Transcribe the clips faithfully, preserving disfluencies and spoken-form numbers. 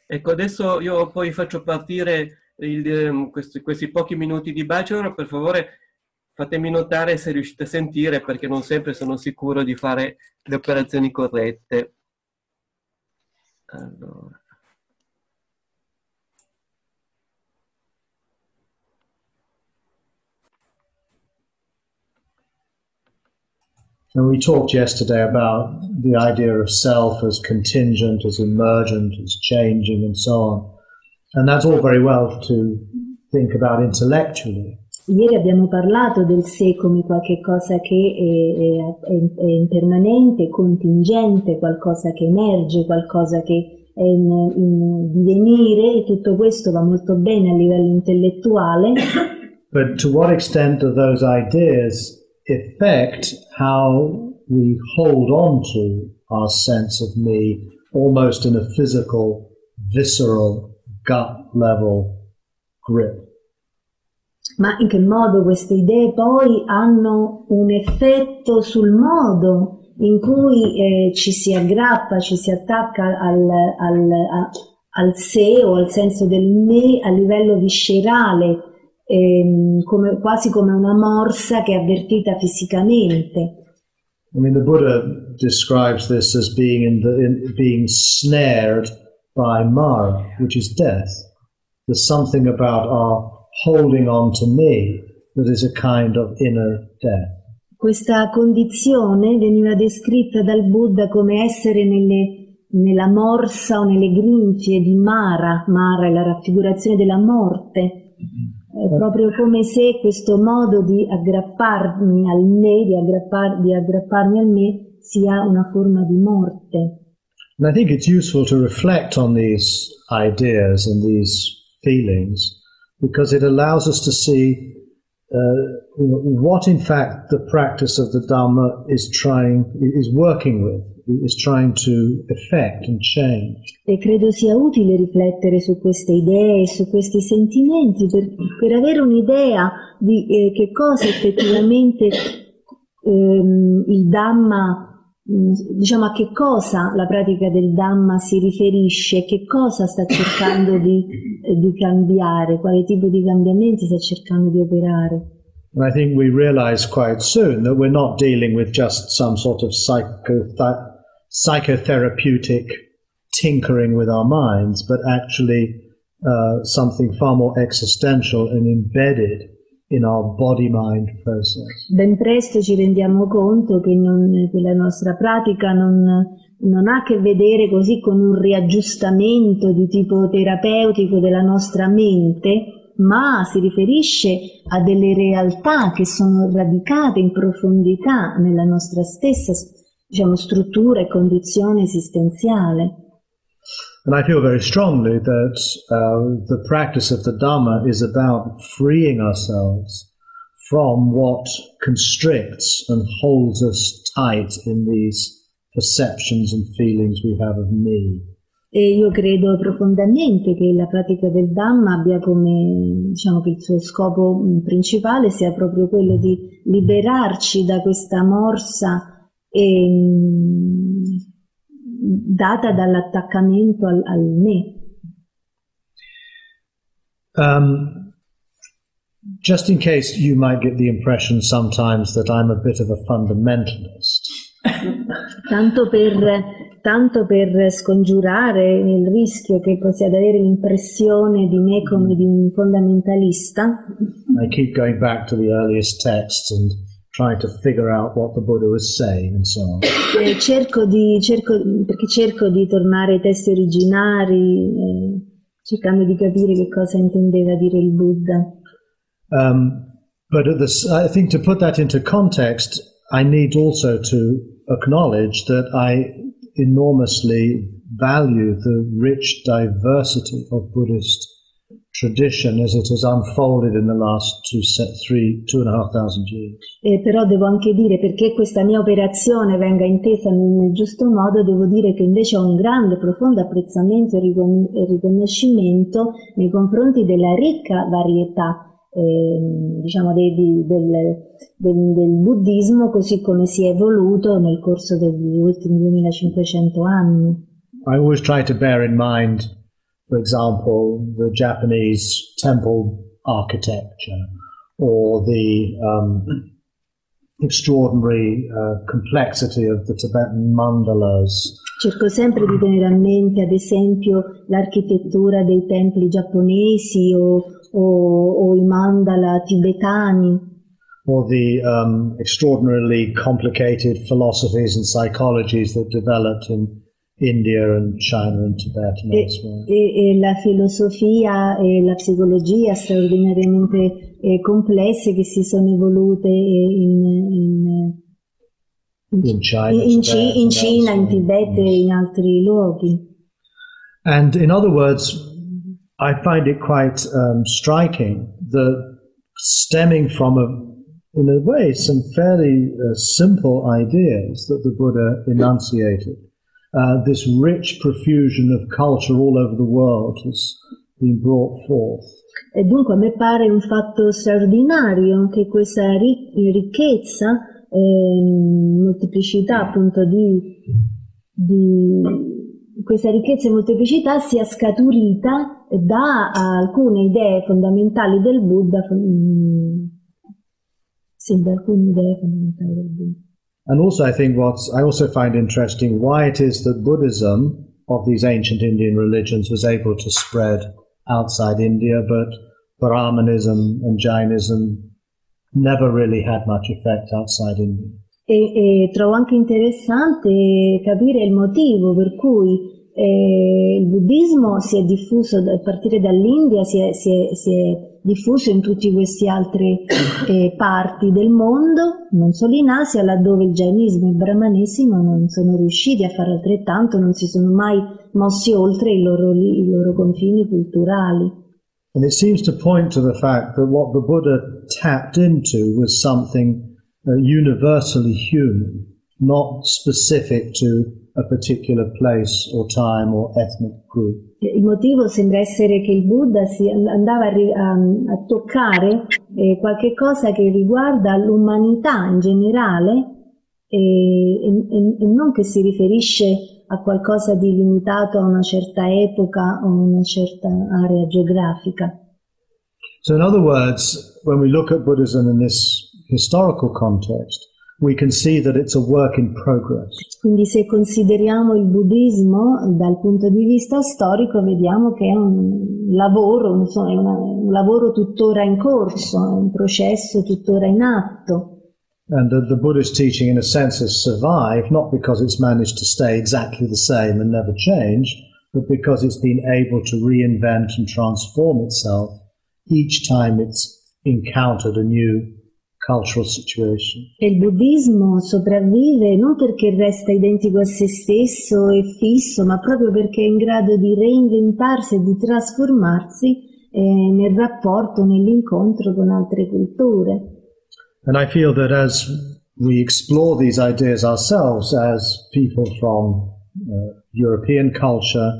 Ecco, adesso io poi faccio partire il, ehm, questi, questi pochi minuti di bachelor, per favore fatemi notare se riuscite a sentire perché non sempre sono sicuro di fare le operazioni corrette. Allora. And we talked yesterday about the idea of self as contingent, as emergent, as changing, and so on. And that's all very well to think about intellectually. Ieri abbiamo parlato del sé come qualche cosa che è, è, è impermanente, contingente, qualcosa che emerge, qualcosa che è in, in divenire, e tutto questo va molto bene a livello intellettuale. But to what extent do those ideas affect how we hold on to our sense of me almost in a physical, visceral, gut level grip? Ma in che modo queste idee poi hanno un effetto sul modo in cui eh, ci si aggrappa, ci si attacca al, al, a, al sé o al senso del me a livello viscerale, ehm, come, quasi come una morsa che è avvertita fisicamente. I mean, the Buddha describes this as being in the in, being snared by Mara, which is death. There's something about our holding on to me that is a kind of inner death. Questa condizione veniva descritta dal Buddha come essere nelle, nella morsa o nelle grinfie di Mara. Mara è la raffigurazione della morte. È proprio come se questo modo di aggrapparmi al me, di, aggrappar, di aggrapparmi al me, sia una forma di morte. And I think it's useful to reflect on these ideas and these feelings, because it allows us to see uh, what in fact the practice of the Dhamma is trying, is working with, is trying to effect and change. E credo sia utile riflettere su queste idee e su questi sentimenti per, per avere un'idea di eh, che cosa effettivamente ehm, il Dhamma, diciamo a che cosa la pratica del Dhamma si riferisce, che cosa sta cercando di, di cambiare, quale tipo di cambiamenti sta cercando di operare. And I think we realize quite soon that we're not dealing with just some sort of psychoth- psychotherapeutic tinkering with our minds, but actually uh, something far more existential and embedded in our body-mind process. Ben presto ci rendiamo conto che, non, che la nostra pratica non, non ha a che vedere così con un riaggiustamento di tipo terapeutico della nostra mente, ma si riferisce a delle realtà che sono radicate in profondità nella nostra stessa, diciamo, struttura e condizione esistenziale. And I feel very strongly that uh, the practice of the Dhamma is about freeing ourselves from what constricts and holds us tight in these perceptions and feelings we have of me. E io credo profondamente che la pratica del Dhamma abbia come, diciamo, che il suo scopo principale sia proprio quello di liberarci da questa morsa e, data dall'attaccamento al, al me. Um, just in case you might get the impression sometimes that I'm a bit of a fundamentalist. Tanto per, tanto per scongiurare il rischio che possiate avere l'impressione di me come di un fondamentalista, I keep going back to the earliest texts and trying to figure out what the Buddha was saying and so on. Eh, cerco di, cerco, perché cerco di tornare ai testi originari, eh, cercando di capire che cosa intendeva dire il Buddha. Um, but at the, I think to put that into context, I need also to acknowledge that I enormously value the rich diversity of Buddhist tradition as it has unfolded in the last two, three, two and a half thousand years. Eh, però devo anche dire, perché questa mia operazione venga intesa nel, nel giusto modo, devo dire che invece ho un grande, profondo apprezzamento e ricon- riconoscimento nei confronti della ricca varietà eh, diciamo dei, di, del, del, del buddismo così come si è evoluto nel corso degli ultimi duemilacinquecento anni. I always try to bear in mind For example, the Japanese temple architecture or the um, extraordinary uh, complexity of the Tibetan mandalas. Cerco sempre di tenere a mente, ad esempio, l'architettura dei templi giapponesi o, o, o i mandala tibetani. Or the um, extraordinarily complicated philosophies and psychologies that developed in India and China and Tibet and e, elsewhere. E, e la filosofia e la psicologia straordinariamente eh, complesse che si sono evolute in, in, in, in China, in, Tibet, in, Cina, in Tibet yes. e in altri luoghi. And in other words, I find it quite um, striking that stemming from, a, in a way, some fairly uh, simple ideas that the Buddha enunciated, uh, this rich profusion of culture all over the world has been brought forth. E dunque a me pare un fatto straordinario che questa ric- ricchezza e molteplicità appunto di, di questa ricchezza e molteplicità sia scaturita da alcune idee fondamentali del Buddha, sì, da alcune idee fondamentali del Buddha. And also I think what's, I also find interesting why it is that Buddhism of these ancient Indian religions was able to spread outside India, but Brahmanism and Jainism never really had much effect outside India. E, e trovo anche interessante capire il motivo per cui eh, il buddismo si è diffuso a partire dall'India, si è, si è, si è diffuso in tutte queste altre eh, parti del mondo, non solo in Asia, laddove il Jainismo e il Brahmanesimo non sono riusciti a fare altrettanto, non si sono mai mossi oltre i loro, i loro confini culturali. And it seems to point to the fact that what the Buddha tapped into was something uh, universally human, not specific to a particular place or time or ethnic group. Il motivo sembra essere che il Buddha si andava a, a, a toccare eh, qualche cosa che riguarda l'umanità in generale e, e, e non che si riferisce a qualcosa di limitato a una certa epoca o una certa area geografica. So in other words, when we look at Buddhism in this historical context, we can see that it's a work in progress. Quindi se consideriamo il buddismo dal punto di vista storico, vediamo che è un lavoro, insomma, è una, un lavoro tuttora in corso, è un processo tuttora in atto. And the, the Buddhist teaching, in a sense, has survived, not because it's managed to stay exactly the same and never change, but because it's been able to reinvent and transform itself each time it's encountered a new cultural situation. E il buddismo sopravvive non perché resta identico a se stesso e fisso, ma proprio perché è in grado di reinventarsi e di trasformarsi eh, nel rapporto, nell'incontro con altre culture. And I feel that as we explore these ideas ourselves as people from uh, European culture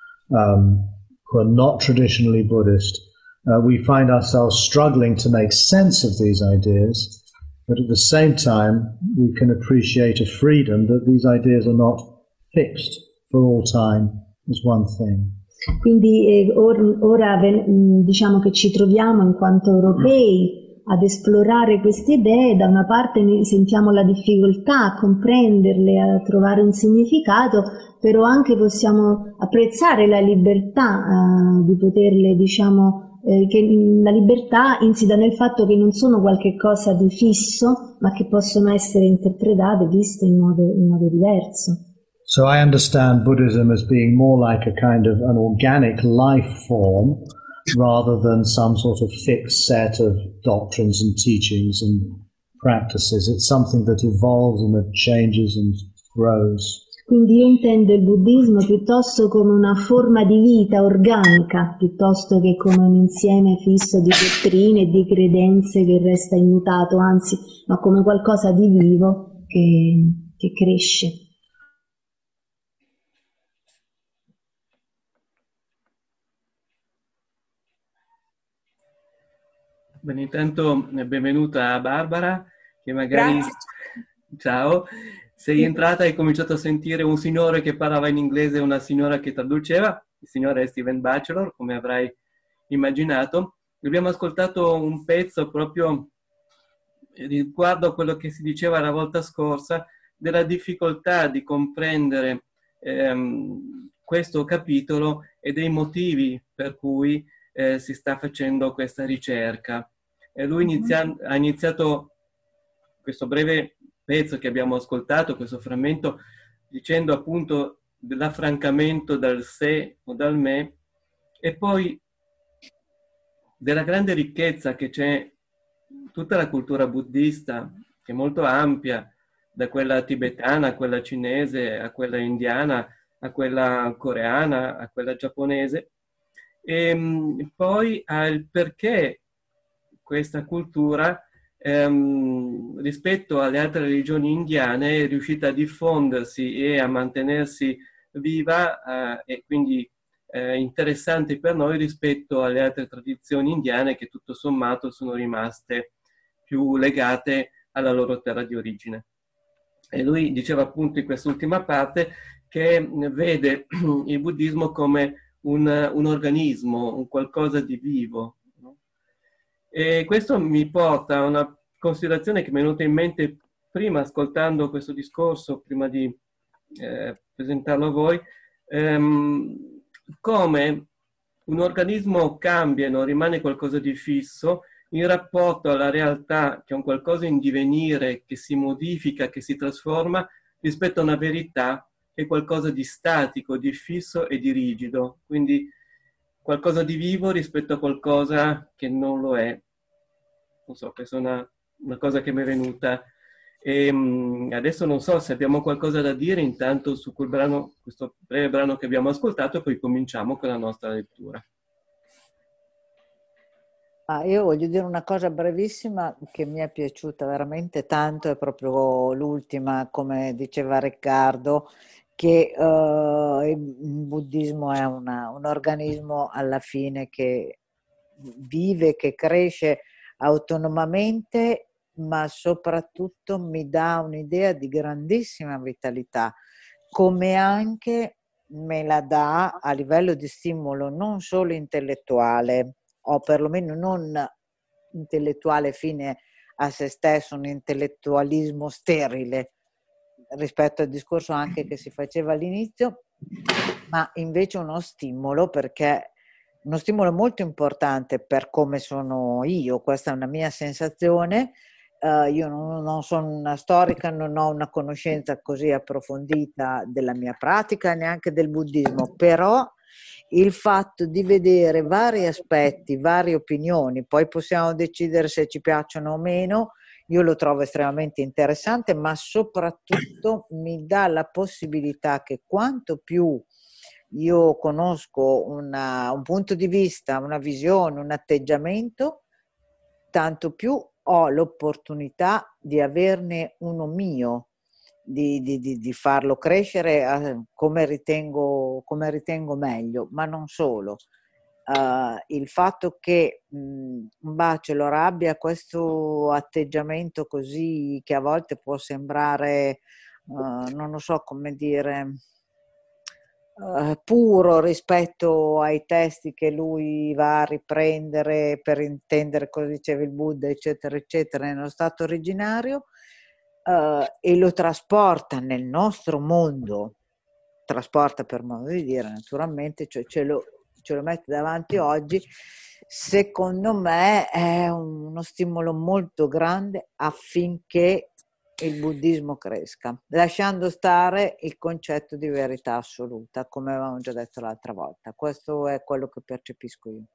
um, who are not traditionally Buddhist, uh, we find ourselves struggling to make sense of these ideas, but at the same time we can appreciate a freedom that these ideas are not fixed for all time as one thing. Quindi eh, or, ora diciamo che ci troviamo in quanto europei ad esplorare queste idee. Da una parte ne sentiamo la difficoltà a comprenderle, a trovare un significato, però anche possiamo apprezzare la libertà uh, di poterle, diciamo, eh, che la libertà insita nel fatto che non sono qualche cosa di fisso, ma che possono essere interpretate, viste in modo, in modo diverso. So I understand Buddhism as being more like a kind of an organic life form, rather than some sort of fixed set of doctrines and teachings and practices. It's something that evolves and that changes and grows. Quindi io intendo il buddismo piuttosto come una forma di vita organica, piuttosto che come un insieme fisso di dottrine e di credenze che resta immutato, anzi, ma come qualcosa di vivo che, che cresce. Bene, intanto benvenuta a Barbara, che magari... Grazie. Ciao, sei entrata e hai cominciato a sentire un signore che parlava in inglese e una signora che traduceva. il signore Stephen Batchelor, come avrai immaginato. Abbiamo ascoltato un pezzo proprio riguardo a quello che si diceva la volta scorsa, della difficoltà di comprendere ehm, questo capitolo e dei motivi per cui eh, si sta facendo questa ricerca. E lui inizia- ha iniziato questo breve pezzo che abbiamo ascoltato, questo frammento, dicendo appunto dell'affrancamento dal sé o dal me, e poi della grande ricchezza che c'è tutta la cultura buddista, che è molto ampia, da quella tibetana a quella cinese, a quella indiana, a quella coreana, a quella giapponese, e poi al perché questa cultura, ehm, rispetto alle altre religioni indiane, è riuscita a diffondersi e a mantenersi viva, eh, e quindi eh, interessante per noi rispetto alle altre tradizioni indiane che tutto sommato sono rimaste più legate alla loro terra di origine. E lui diceva appunto in quest'ultima parte che vede il buddismo come un, un organismo, un qualcosa di vivo. No? E questo mi porta a una considerazione che mi è venuta in mente prima ascoltando questo discorso, prima di eh, presentarlo a voi, ehm, come un organismo cambia e non rimane qualcosa di fisso in rapporto alla realtà, che è un qualcosa in divenire, che si modifica, che si trasforma, rispetto a una verità che è qualcosa di statico, di fisso e di rigido. Quindi qualcosa di vivo rispetto a qualcosa che non lo è. Non so, questa è una, una cosa che mi è venuta. E, um, adesso non so se abbiamo qualcosa da dire intanto su quel brano, questo breve brano che abbiamo ascoltato, e poi cominciamo con la nostra lettura. Ah, io voglio dire una cosa brevissima che mi è piaciuta veramente tanto, è proprio l'ultima, come diceva Riccardo, che uh, il buddismo è una, un organismo alla fine che vive, che cresce autonomamente, ma soprattutto mi dà un'idea di grandissima vitalità, come anche me la dà a livello di stimolo non solo intellettuale, o perlomeno non intellettuale fine a se stesso, un intellettualismo sterile rispetto al discorso anche che si faceva all'inizio, ma invece uno stimolo, perché uno stimolo molto importante per come sono io, questa è una mia sensazione. Uh, io non, non sono una storica, non ho una conoscenza così approfondita della mia pratica, neanche del buddismo, però il fatto di vedere vari aspetti, varie opinioni, poi possiamo decidere se ci piacciono o meno, io lo trovo estremamente interessante, ma soprattutto mi dà la possibilità che quanto più io conosco una, un punto di vista, una visione, un atteggiamento, tanto più ho l'opportunità di averne uno mio, di, di, di, di farlo crescere eh, come ritengo, come ritengo meglio, ma non solo. Uh, il fatto che mh, un bachelor abbia questo atteggiamento così che a volte può sembrare, uh, non lo so come dire, uh, puro rispetto ai testi che lui va a riprendere per intendere cosa diceva il Buddha, eccetera, eccetera, nello stato originario, uh, e lo trasporta nel nostro mondo, trasporta per modo di dire naturalmente, cioè ce lo ce lo mette davanti oggi, secondo me è uno stimolo molto grande affinché il buddismo cresca, lasciando stare il concetto di verità assoluta, come avevamo già detto l'altra volta. Questo è quello che percepisco io.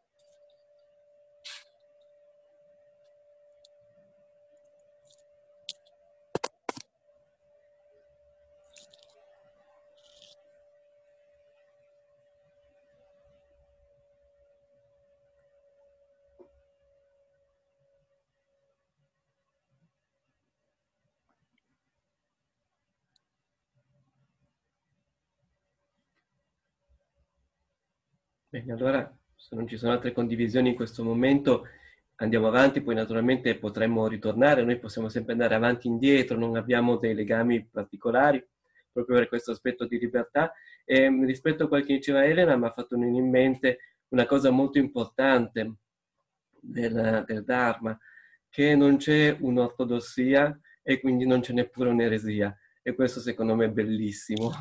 Bene, allora se non ci sono altre condivisioni in questo momento andiamo avanti, poi naturalmente potremmo ritornare, noi possiamo sempre andare avanti e indietro, non abbiamo dei legami particolari. proprio per questo aspetto di libertà. E rispetto a quel che diceva Elena, mi ha fatto venire in mente una cosa molto importante del, del Dharma, che non c'è un'ortodossia e quindi non c'è neppure un'eresia, e questo secondo me è bellissimo.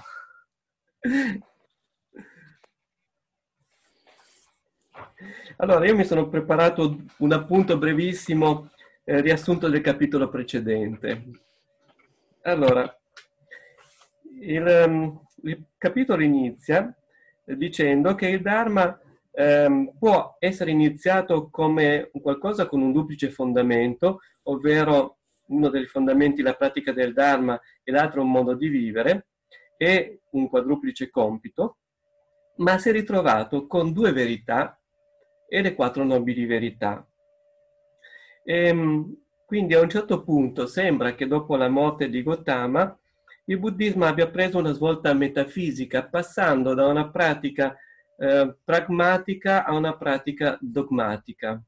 Allora, io mi sono preparato un appunto brevissimo, eh, riassunto del capitolo precedente. Allora, il, um, il capitolo inizia eh, dicendo che il Dharma ehm, può essere iniziato come qualcosa con un duplice fondamento, ovvero uno dei fondamenti la pratica del Dharma e l'altro un modo di vivere, e un quadruplice compito, ma si è ritrovato con due verità e le quattro nobili verità. E, quindi a un certo punto sembra che dopo la morte di Gautama il buddismo abbia preso una svolta metafisica, passando da una pratica eh, pragmatica a una pratica dogmatica.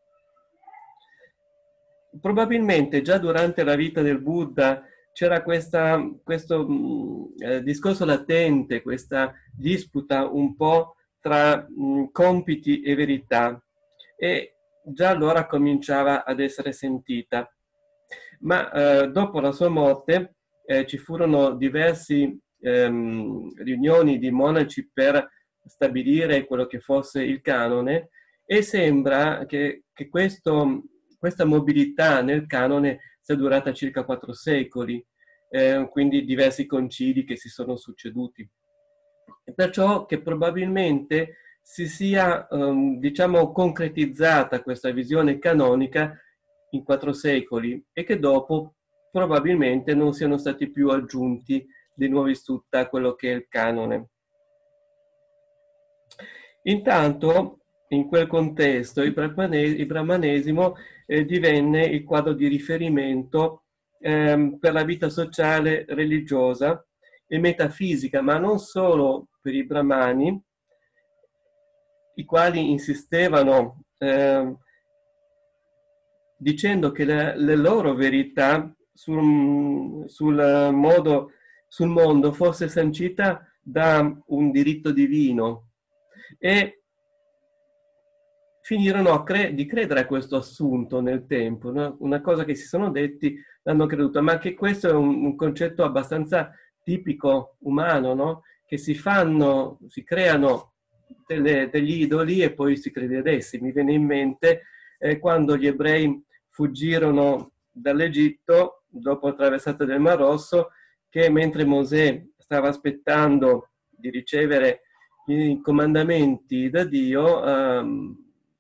Probabilmente già durante la vita del Buddha c'era questa, questo mh, eh, discorso latente, questa disputa un po' tra mh, compiti e verità, e già allora cominciava ad essere sentita. Ma eh, dopo la sua morte eh, ci furono diverse ehm, riunioni di monaci per stabilire quello che fosse il canone, e sembra che, che questo, questa mobilità nel canone sia durata circa quattro secoli, eh, quindi diversi concili che si sono succeduti. Perciò che probabilmente si sia, um, diciamo, concretizzata questa visione canonica in quattro secoli, e che dopo probabilmente non siano stati più aggiunti dei nuovi sutta a quello che è il canone. Intanto, in quel contesto, il, brahmanes- il brahmanesimo eh, divenne il quadro di riferimento ehm, per la vita sociale, religiosa e metafisica, ma non solo per i brahmani, i quali insistevano eh, dicendo che le, le loro verità sul, sul, modo, sul mondo fosse sancita da un diritto divino, e finirono a cre- di credere a questo assunto nel tempo, no? Una cosa che si sono detti, l'hanno creduta, ma che questo è un, un concetto abbastanza tipico umano, no? Che si fanno, si creano delle, degli idoli e poi si crede ad essi. Mi viene in mente eh, quando gli ebrei fuggirono dall'Egitto dopo la traversata del Mar Rosso, che mentre Mosè stava aspettando di ricevere i comandamenti da Dio, um,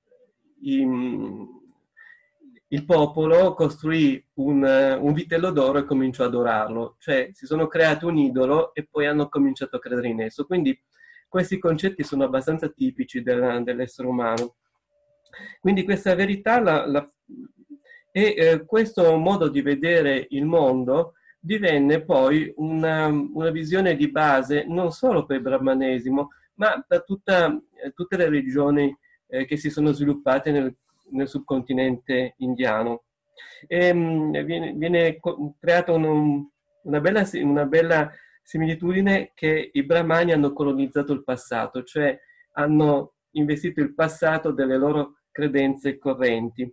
in, il popolo costruì un, un vitello d'oro e cominciò ad adorarlo, cioè si sono creati un idolo e poi hanno cominciato a credere in esso. Quindi questi concetti sono abbastanza tipici del, dell'essere umano. Quindi questa verità la, la, e eh, questo modo di vedere il mondo divenne poi una, una visione di base non solo per il brahmanesimo, ma per tutta, eh, tutte le religioni eh, che si sono sviluppate nel, nel subcontinente indiano. E, mh, viene, viene creata un, una, bella, una bella similitudine che i brahmani hanno colonizzato il passato, cioè hanno investito il passato delle loro credenze correnti.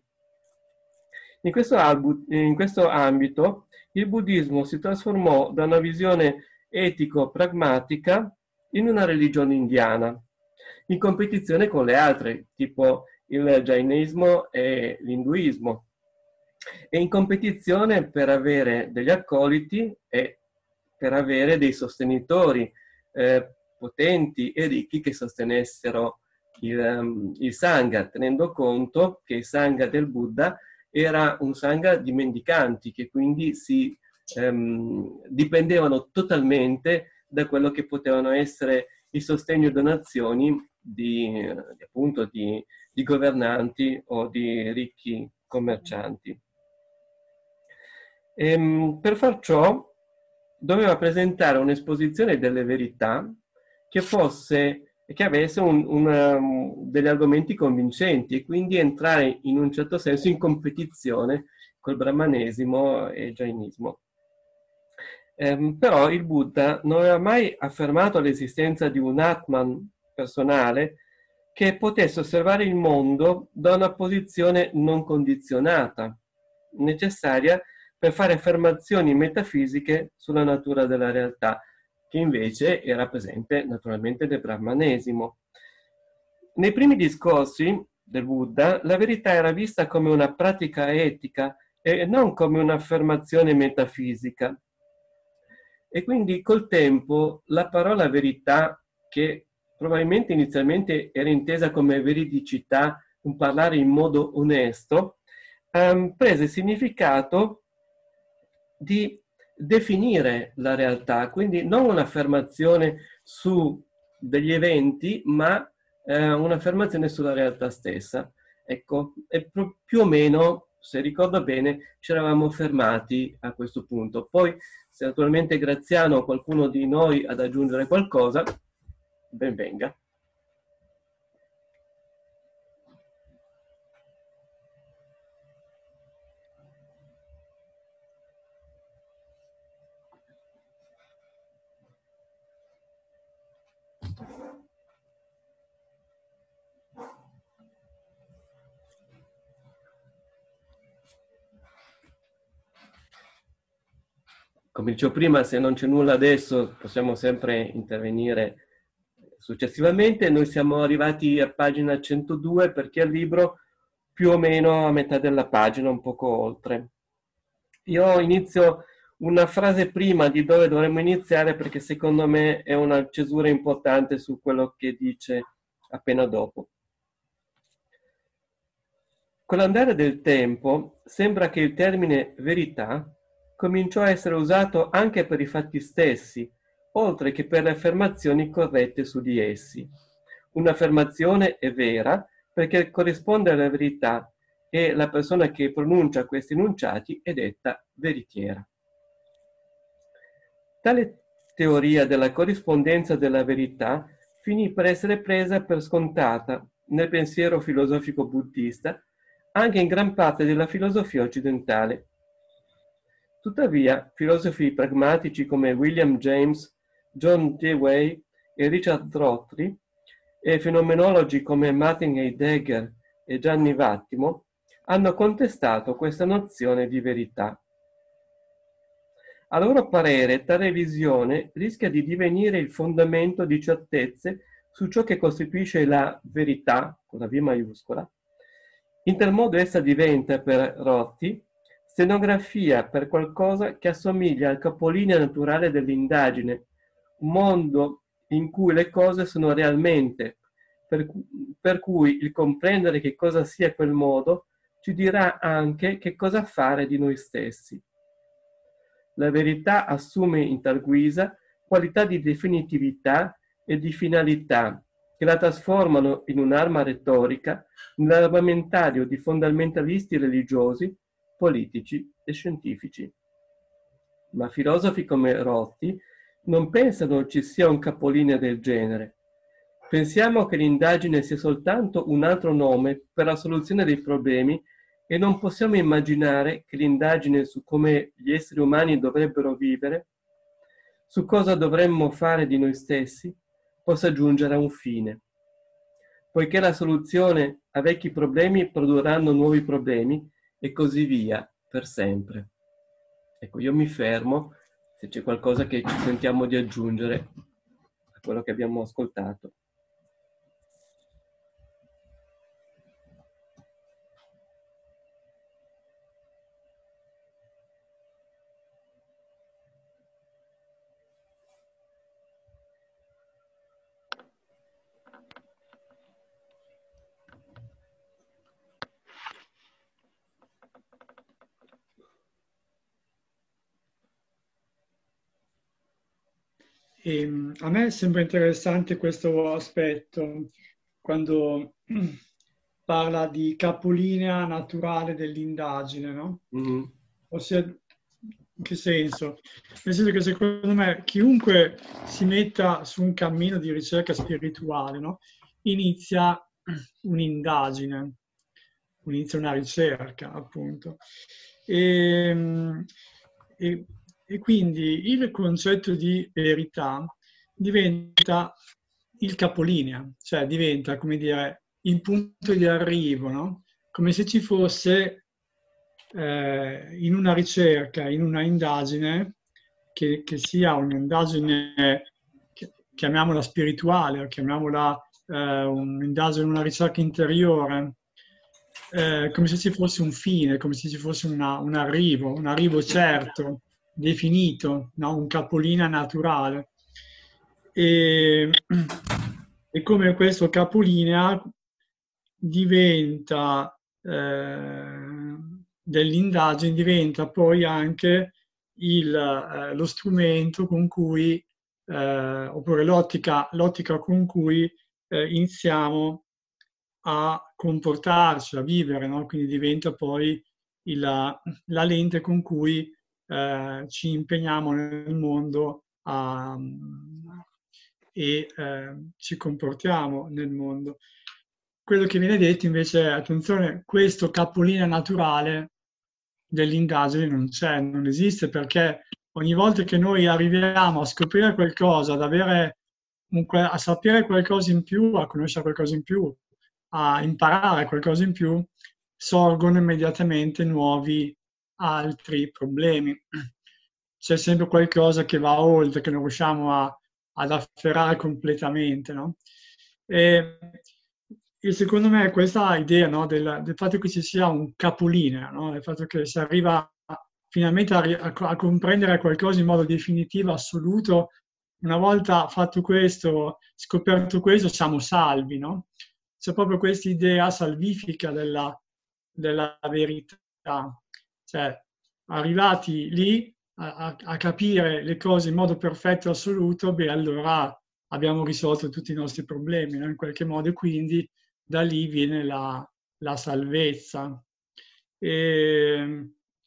In questo, albu, in questo ambito il buddismo si trasformò da una visione etico-pragmatica in una religione indiana, in competizione con le altre, tipo il Jainismo e l'induismo, e in competizione per avere degli accoliti e per avere dei sostenitori eh, potenti e ricchi che sostenessero il, um, il Sangha, tenendo conto che il Sangha del Buddha era un Sangha di mendicanti, che quindi si ehm, dipendevano totalmente da quello che potevano essere il sostegno e donazioni di, di, appunto, di, di governanti o di ricchi commercianti. E, per far ciò doveva presentare un'esposizione delle verità che fosse che avesse un, una, degli argomenti convincenti, e quindi entrare in un certo senso in competizione col brahmanesimo e il jainismo. Ehm, però il Buddha non aveva mai affermato l'esistenza di un Atman personale che potesse osservare il mondo da una posizione non condizionata, necessaria per fare affermazioni metafisiche sulla natura della realtà, che invece era presente naturalmente nel Brahmanesimo. Nei primi discorsi del Buddha, la verità era vista come una pratica etica e non come un'affermazione metafisica. E quindi col tempo la parola verità, che probabilmente inizialmente era intesa come veridicità, un parlare in modo onesto, ehm, prese il significato di definire la realtà, quindi non un'affermazione su degli eventi, ma eh, un'affermazione sulla realtà stessa. Ecco, e più o meno, se ricordo bene, ci eravamo fermati a questo punto. Poi, se naturalmente Graziano o qualcuno di noi ad aggiungere qualcosa, ben venga. Come dicevo prima, se non c'è nulla adesso possiamo sempre intervenire successivamente. Noi siamo arrivati a pagina centodue perché il libro più o meno a metà della pagina, un poco oltre. Io inizio una frase prima di dove dovremmo iniziare perché secondo me è una cesura importante su quello che dice appena dopo. Con l'andare del tempo sembra che il termine verità cominciò a essere usato anche per i fatti stessi, oltre che per le affermazioni corrette su di essi. Un'affermazione è vera perché corrisponde alla verità e la persona che pronuncia questi enunciati è detta veritiera. Tale teoria della corrispondenza della verità finì per essere presa per scontata nel pensiero filosofico buddista, anche in gran parte della filosofia occidentale. Tuttavia, filosofi pragmatici come William James, John Dewey e Richard Rorty e fenomenologi come Martin Heidegger e Gianni Vattimo hanno contestato questa nozione di verità. A loro parere, tale visione rischia di divenire il fondamento di certezze su ciò che costituisce la verità, con la V maiuscola. In tal modo essa diventa, per Rorty, stenografia per qualcosa che assomiglia al capolinea naturale dell'indagine, un mondo in cui le cose sono realmente, per, per cui il comprendere che cosa sia quel modo ci dirà anche che cosa fare di noi stessi. La verità assume in tal guisa qualità di definitività e di finalità che la trasformano in un'arma retorica nell'armamentario di fondamentalisti religiosi, politici e scientifici. Ma filosofi come Rorty non pensano ci sia un capolinea del genere. Pensiamo che l'indagine sia soltanto un altro nome per la soluzione dei problemi e non possiamo immaginare che l'indagine su come gli esseri umani dovrebbero vivere, su cosa dovremmo fare di noi stessi, possa giungere a un fine. Poiché la soluzione a vecchi problemi produrranno nuovi problemi e così via, per sempre. Ecco, io mi fermo se c'è qualcosa che ci sentiamo di aggiungere a quello che abbiamo ascoltato. E a me sembra interessante questo aspetto, quando parla di capolinea naturale dell'indagine, no? Mm-hmm. Ossia, in che senso? Nel senso che secondo me chiunque si metta su un cammino di ricerca spirituale, no? Inizia un'indagine, inizia una ricerca, appunto. E, e e quindi il concetto di verità diventa il capolinea, cioè diventa, come dire, il punto di arrivo, no? Come se ci fosse eh, in una ricerca, in una indagine, che, che sia un'indagine, chiamiamola spirituale, o chiamiamola eh, un'indagine, una ricerca interiore, eh, come se ci fosse un fine, come se ci fosse una, un arrivo, un arrivo certo, definito, no? Un capolinea naturale. E, e come questo capolinea diventa eh, dell'indagine, diventa poi anche il, eh, lo strumento con cui, eh, oppure l'ottica, l'ottica con cui eh, iniziamo a comportarci, a vivere, no? Quindi diventa poi il, la lente con cui eh, ci impegniamo nel mondo a, e eh, ci comportiamo nel mondo. Quello che viene detto invece è, attenzione, questo capolinea naturale dell'indagine non c'è, non esiste, perché ogni volta che noi arriviamo a scoprire qualcosa, ad avere un, a sapere qualcosa in più, a conoscere qualcosa in più, a imparare qualcosa in più, sorgono immediatamente nuovi altri problemi. C'è sempre qualcosa che va oltre, che non riusciamo a, ad afferrare completamente, no? E, e secondo me questa idea, no, del, del fatto che ci sia un capolinea, no? Del fatto che si arriva a, finalmente a, a, a comprendere qualcosa in modo definitivo, assoluto, una volta fatto questo, scoperto questo, siamo salvi, no? C'è proprio questa idea salvifica della, della verità. Cioè, arrivati lì a, a, a capire le cose in modo perfetto e assoluto, beh, allora abbiamo risolto tutti i nostri problemi, no? In qualche modo, e quindi da lì viene la, la salvezza. E,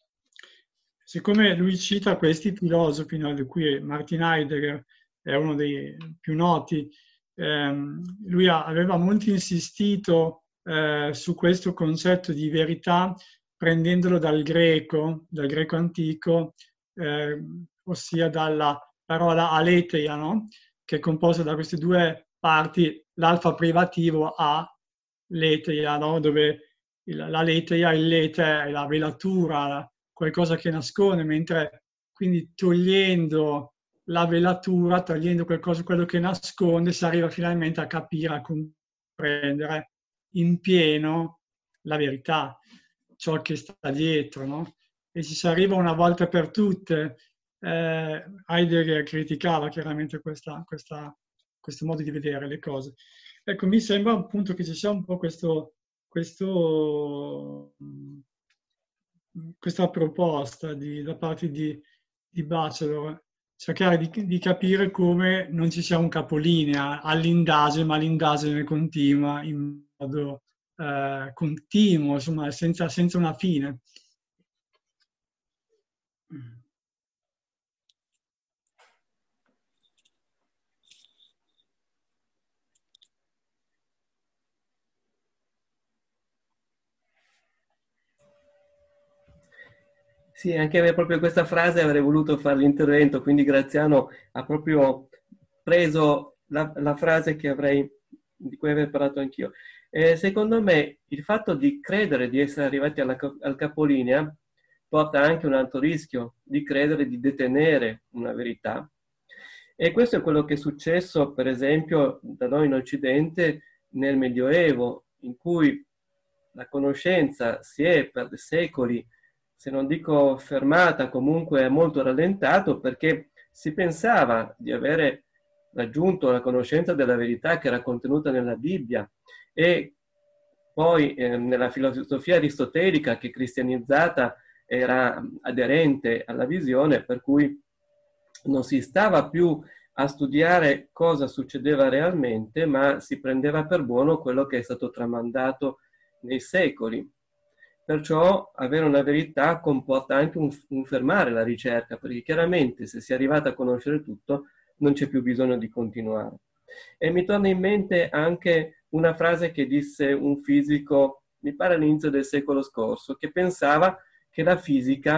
siccome lui cita questi filosofi, no, di cui Martin Heidegger è uno dei più noti, ehm, lui ha, aveva molto insistito eh, su questo concetto di verità, prendendolo dal greco, dal greco antico, eh, ossia dalla parola aletheia, no? Che è composta da queste due parti, l'alfa privativo a letheia, no? Dove il, la letheia, il lete è la velatura, qualcosa che nasconde, mentre quindi togliendo la velatura, togliendo qualcosa, quello che nasconde, si arriva finalmente a capire, a comprendere in pieno la verità, ciò che sta dietro, no? E ci si arriva una volta per tutte. Eh, Heidegger criticava chiaramente questa, questa, questo modo di vedere le cose. Ecco, mi sembra appunto che ci sia un po' questo, questo, questa proposta di, da parte di, di Bachelor, cercare di, di capire come non ci sia un capolinea all'indagine, ma l'indagine continua in modo eh, continuo, insomma, senza, senza una fine. Sì, anche proprio questa frase avrei voluto fare l'intervento, quindi Graziano ha proprio preso la, la frase che avrei, di cui avrei parlato anch'io. Eh, secondo me il fatto di credere di essere arrivati alla, al capolinea porta anche un altro rischio, di credere di detenere una verità. E questo è quello che è successo, per esempio, da noi in Occidente nel Medioevo, in cui la conoscenza si è per secoli, se non dico fermata, comunque molto rallentato, perché si pensava di avere raggiunto la conoscenza della verità che era contenuta nella Bibbia, e poi eh, nella filosofia aristotelica, che cristianizzata era aderente alla visione, per cui non si stava più a studiare cosa succedeva realmente, ma si prendeva per buono quello che è stato tramandato nei secoli. Perciò avere una verità comporta anche un, un fermare la ricerca, perché chiaramente se si è arrivata a conoscere tutto non c'è più bisogno di continuare. E mi torna in mente anche una frase che disse un fisico, mi pare all'inizio del secolo scorso, che pensava che la fisica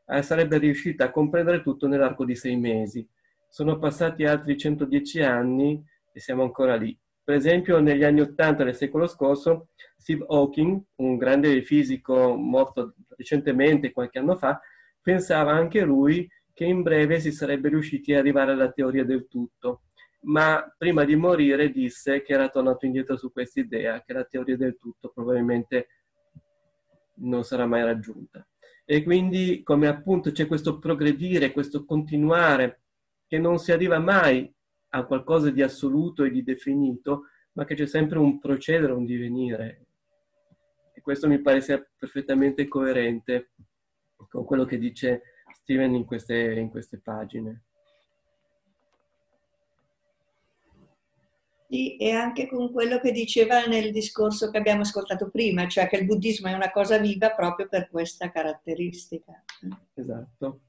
eh, sarebbe riuscita a comprendere tutto nell'arco di sei mesi. Sono passati altri centodieci anni e siamo ancora lì. Per esempio, negli anni ottanta del secolo scorso, Steve Hawking, un grande fisico morto recentemente, qualche anno fa, pensava anche lui che in breve si sarebbe riusciti ad arrivare alla teoria del tutto. Ma prima di morire disse che era tornato indietro su questa idea, che la teoria del tutto probabilmente non sarà mai raggiunta. E quindi, come appunto c'è questo progredire, questo continuare, che non si arriva mai a qualcosa di assoluto e di definito, ma che c'è sempre un procedere, un divenire. E questo mi pare sia perfettamente coerente con quello che dice Steven in queste, in queste pagine. Sì, e anche con quello che diceva nel discorso che abbiamo ascoltato prima, cioè che il buddismo è una cosa viva proprio per questa caratteristica. Esatto.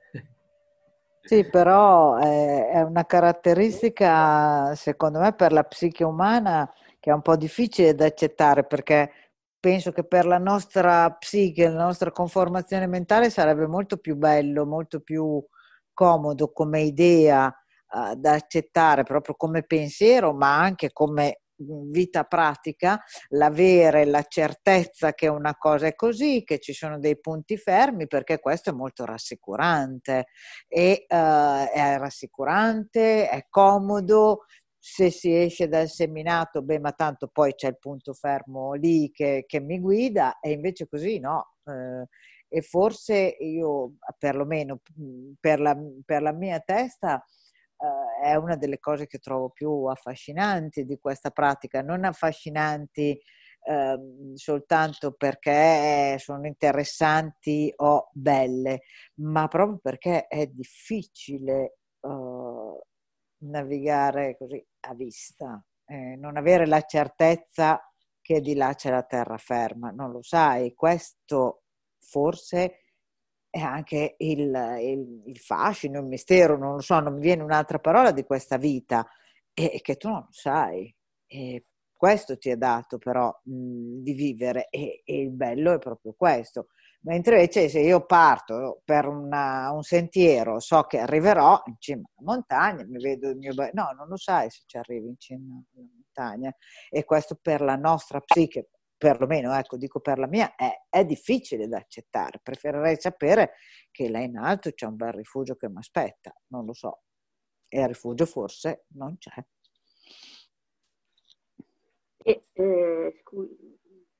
Sì, però è, è una caratteristica, secondo me, per la psiche umana che è un po' difficile da accettare, perché penso che per la nostra psiche, la nostra conformazione mentale sarebbe molto più bello, molto più comodo come idea uh, da accettare proprio come pensiero, ma anche come vita pratica, l'avere la certezza che una cosa è così, che ci sono dei punti fermi, perché questo è molto rassicurante e uh, è rassicurante, è comodo. Se si esce dal seminato, beh, ma tanto poi c'è il punto fermo lì che, che mi guida, e invece così no. Eh, e forse io, perlomeno per la, per la mia testa, eh, è una delle cose che trovo più affascinanti di questa pratica, non affascinanti eh, soltanto perché sono interessanti o belle, ma proprio perché è difficile eh, navigare così a vista, eh, non avere la certezza che di là c'è la terraferma, non lo sai. Questo forse è anche il, il, il fascino, il mistero, non lo so, non mi viene un'altra parola di questa vita, e, e che tu non lo sai. E questo ti è dato però mh, di vivere, e, e il bello è proprio questo. Mentre invece se io parto per una, un sentiero, so che arriverò in cima alla montagna, mi vedo il mio... No, non lo sai se ci arrivi in cima alla montagna. E questo per la nostra psiche, perlomeno, ecco, dico per la mia, è, è difficile da accettare. Preferirei sapere che là in alto c'è un bel rifugio che mi aspetta, non lo so. E il rifugio forse non c'è. E, eh, scusi.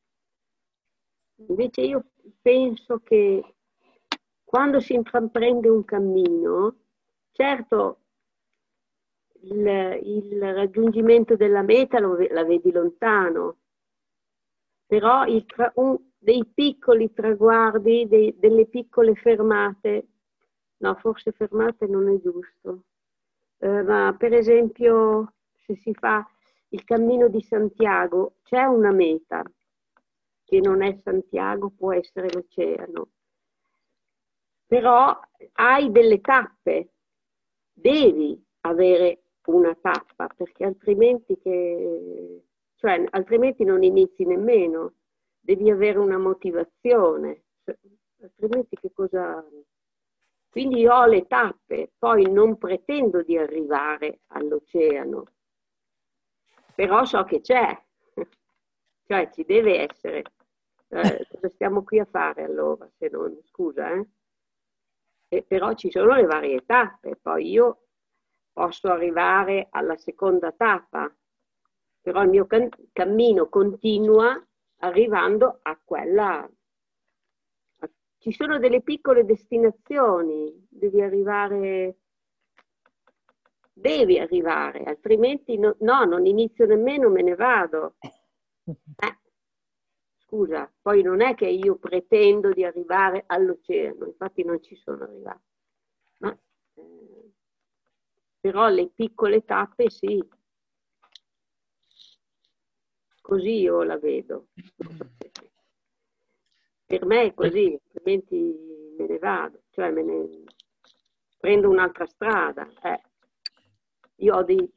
Invece io penso che quando si intraprende un cammino, certo il, il raggiungimento della meta lo, la vedi lontano, però il tra, un, dei piccoli traguardi, dei, delle piccole fermate, no, forse fermate non è giusto, eh, ma per esempio se si fa il cammino di Santiago c'è una meta, che non è Santiago, può essere l'oceano. Però hai delle tappe, devi avere una tappa, perché altrimenti, che, cioè, altrimenti non inizi nemmeno, devi avere una motivazione, altrimenti che cosa... Quindi io ho le tappe, poi non pretendo di arrivare all'oceano, però so che c'è, cioè ci deve essere. Eh, cosa stiamo qui a fare allora, se non, scusa, eh? E però ci sono le varie tappe, poi io posso arrivare alla seconda tappa, però il mio can- cammino continua arrivando a quella. Ci sono delle piccole destinazioni, devi arrivare, devi arrivare, altrimenti no, no non inizio nemmeno, me ne vado. Eh. Scusa, poi non è che io pretendo di arrivare all'oceano, infatti non ci sono arrivata. Ma, eh, però le piccole tappe sì. Così io la vedo. Per me è così, altrimenti me ne vado, cioè me ne prendo un'altra strada. Eh. Io ho, dei,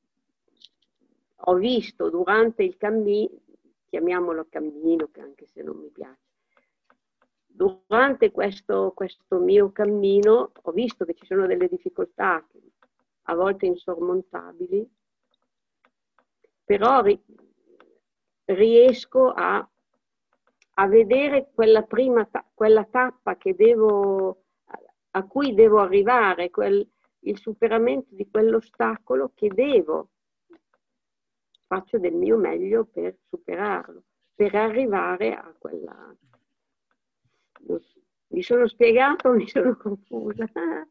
ho visto durante il cammino, chiamiamolo cammino, che anche se non mi piace, durante questo, questo mio cammino ho visto che ci sono delle difficoltà a volte insormontabili, però ri, riesco a, a vedere quella prima quella tappa che devo, a cui devo arrivare, quel, il superamento di quell'ostacolo che devo, faccio del mio meglio per superarlo, per arrivare a quella... Mi sono spiegato o mi sono confusa?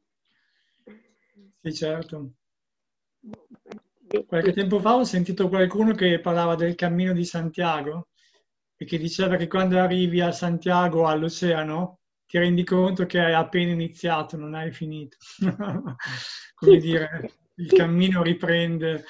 Sì, certo. Qualche tempo fa ho sentito qualcuno che parlava del cammino di Santiago e che diceva che quando arrivi a Santiago, all'oceano, ti rendi conto che hai appena iniziato, non hai finito. Come dire, il cammino riprende.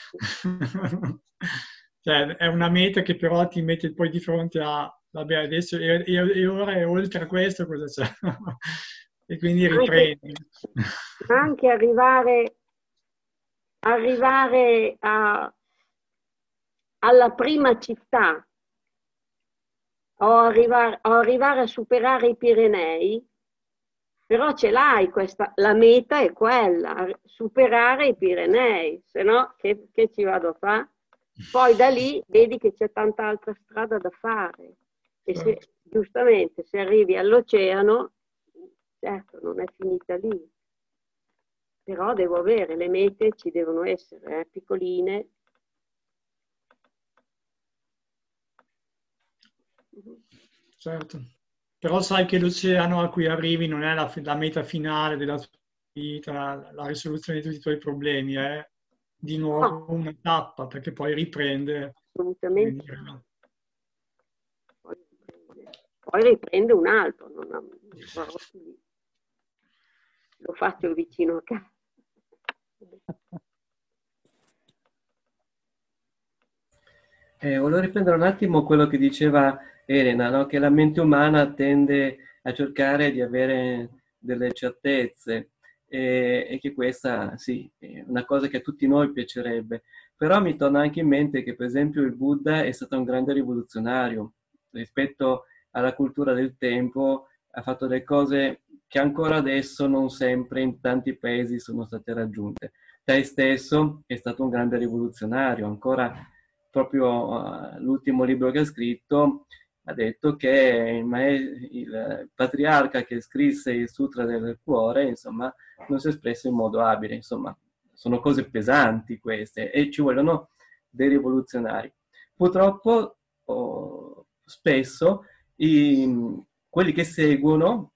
Cioè, è una meta che però ti mette poi di fronte a, vabbè, adesso e, e, e ora è oltre a questo cosa c'è? E quindi riprendi. Anche, anche arrivare, arrivare a, alla prima città o arrivare, o arrivare a superare i Pirenei, però ce l'hai questa, la meta è quella, superare i Pirenei, se no che, che ci vado a fare? Poi da lì vedi che c'è tanta altra strada da fare e se, giustamente se arrivi all'oceano, certo non è finita lì, però devo avere, le mete ci devono essere, eh, piccoline. Certo, però sai che l'oceano a cui arrivi non è la, la meta finale della tua vita, la risoluzione di tutti i tuoi problemi, è di nuovo oh. una tappa, perché poi riprende. Assolutamente. Dire, no? Poi, riprende. poi riprende un altro, non ha, lo faccio vicino a casa. Eh, volevo riprendere un attimo quello che diceva Elena, no? Che la mente umana tende a cercare di avere delle certezze e, e che questa, sì, è una cosa che a tutti noi piacerebbe. Però mi torna anche in mente che, per esempio, il Buddha è stato un grande rivoluzionario rispetto alla cultura del tempo, ha fatto delle cose che ancora adesso non sempre in tanti paesi sono state raggiunte. Lei stesso è stato un grande rivoluzionario, ancora proprio uh, l'ultimo libro che ha scritto ha detto che il, il patriarca che scrisse il Sutra del Cuore, insomma, non si è espresso in modo abile, insomma, sono cose pesanti queste e ci vogliono dei rivoluzionari. Purtroppo oh, spesso i, quelli che seguono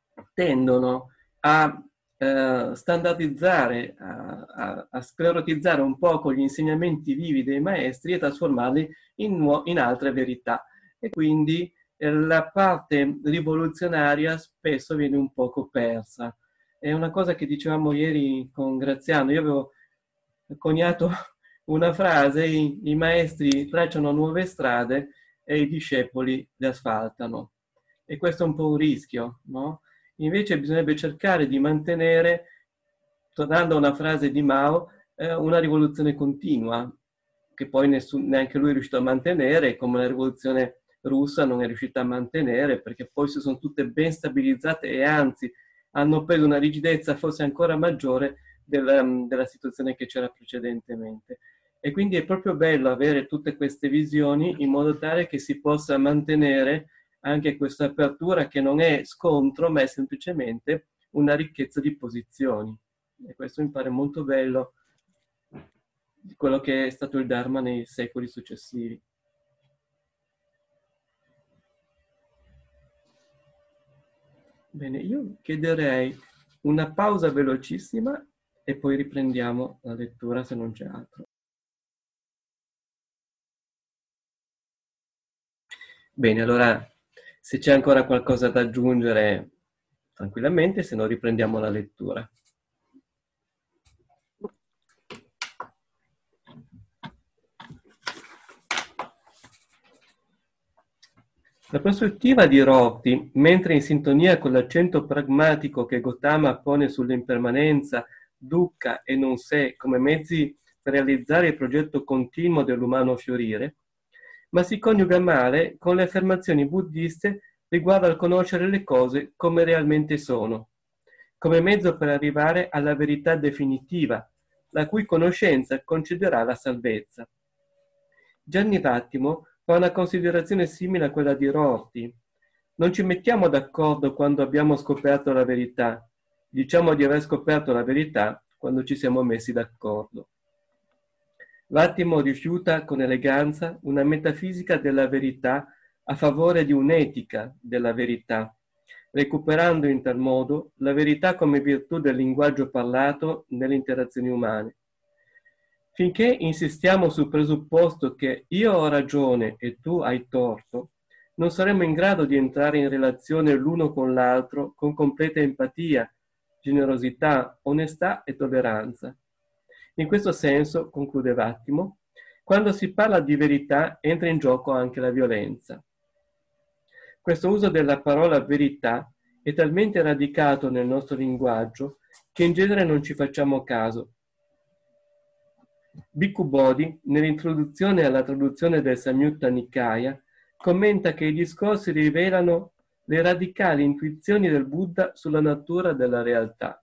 tendono a eh, standardizzare, a, a, a sclerotizzare un poco gli insegnamenti vivi dei maestri e trasformarli in, in altre verità. E quindi eh, la parte rivoluzionaria spesso viene un poco persa. È una cosa che dicevamo ieri con Graziano. Io avevo coniato una frase: i, i maestri tracciano nuove strade e i discepoli le asfaltano. E questo è un po' un rischio, no? Invece bisognerebbe cercare di mantenere, tornando a una frase di Mao, eh, una rivoluzione continua, che poi nessun, neanche lui è riuscito a mantenere, come la rivoluzione russa non è riuscita a mantenere, perché poi si sono tutte ben stabilizzate e anzi hanno preso una rigidezza forse ancora maggiore della, della situazione che c'era precedentemente. E quindi è proprio bello avere tutte queste visioni in modo tale che si possa mantenere anche questa apertura che non è scontro, ma è semplicemente una ricchezza di posizioni. E questo mi pare molto bello di quello che è stato il Dharma nei secoli successivi. Bene, io chiederei una pausa velocissima e poi riprendiamo la lettura se non c'è altro. Bene, allora se c'è ancora qualcosa da aggiungere tranquillamente, se no riprendiamo la lettura. La prospettiva di Roti, mentre in sintonia con l'accento pragmatico che Gautama pone sull'impermanenza, dukkha e non sé come mezzi per realizzare il progetto continuo dell'umano fiorire, ma si coniuga male con le affermazioni buddiste riguarda il conoscere le cose come realmente sono, come mezzo per arrivare alla verità definitiva, la cui conoscenza concederà la salvezza. Gianni Vattimo fa una considerazione simile a quella di Rorty. Non ci mettiamo d'accordo quando abbiamo scoperto la verità. Diciamo di aver scoperto la verità quando ci siamo messi d'accordo. Vattimo rifiuta con eleganza una metafisica della verità a favore di un'etica della verità, recuperando in tal modo la verità come virtù del linguaggio parlato nelle interazioni umane. Finché insistiamo sul presupposto che io ho ragione e tu hai torto, non saremo in grado di entrare in relazione l'uno con l'altro con completa empatia, generosità, onestà e tolleranza. In questo senso, conclude Vattimo, quando si parla di verità entra in gioco anche la violenza. Questo uso della parola verità è talmente radicato nel nostro linguaggio che in genere non ci facciamo caso. Bhikkhu Bodhi, nell'introduzione alla traduzione del Samyutta Nikaya, commenta che i discorsi rivelano le radicali intuizioni del Buddha sulla natura della realtà,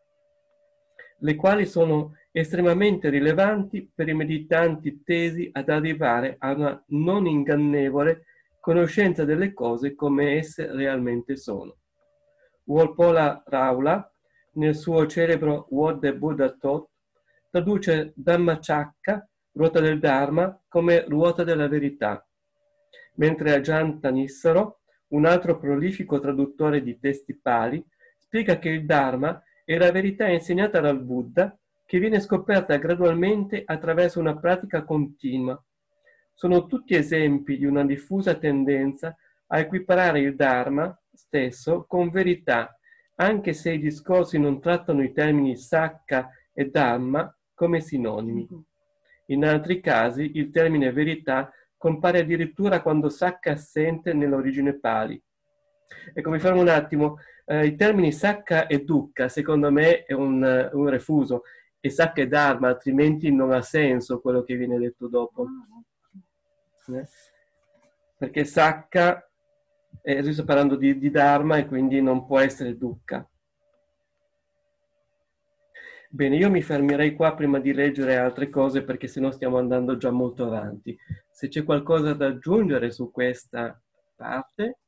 le quali sono estremamente rilevanti per i meditanti tesi ad arrivare a una non ingannevole conoscenza delle cose come esse realmente sono. Walpola Raula, nel suo celebro What the Buddha Taught, traduce Dhammacakka, ruota del Dharma, come ruota della verità, mentre Ajanta Nissaro, un altro prolifico traduttore di testi pali, spiega che il Dharma è la verità insegnata dal Buddha che viene scoperta gradualmente attraverso una pratica continua. Sono tutti esempi di una diffusa tendenza a equiparare il Dharma stesso con verità, anche se i discorsi non trattano i termini Sakka e Dhamma come sinonimi. In altri casi il termine verità compare addirittura quando Sakka è assente nell'origine pali. Ecco, mi fermo un attimo. Eh, I termini Sakka e Dukkha, secondo me, è un, un refuso. E Sakka e Dharma, altrimenti non ha senso quello che viene detto dopo. Eh? Perché Sakka, eh, io sto parlando di, di Dharma e quindi non può essere Dukkha. Bene, io mi fermerei qua prima di leggere altre cose perché sennò stiamo andando già molto avanti. Se c'è qualcosa da aggiungere su questa parte.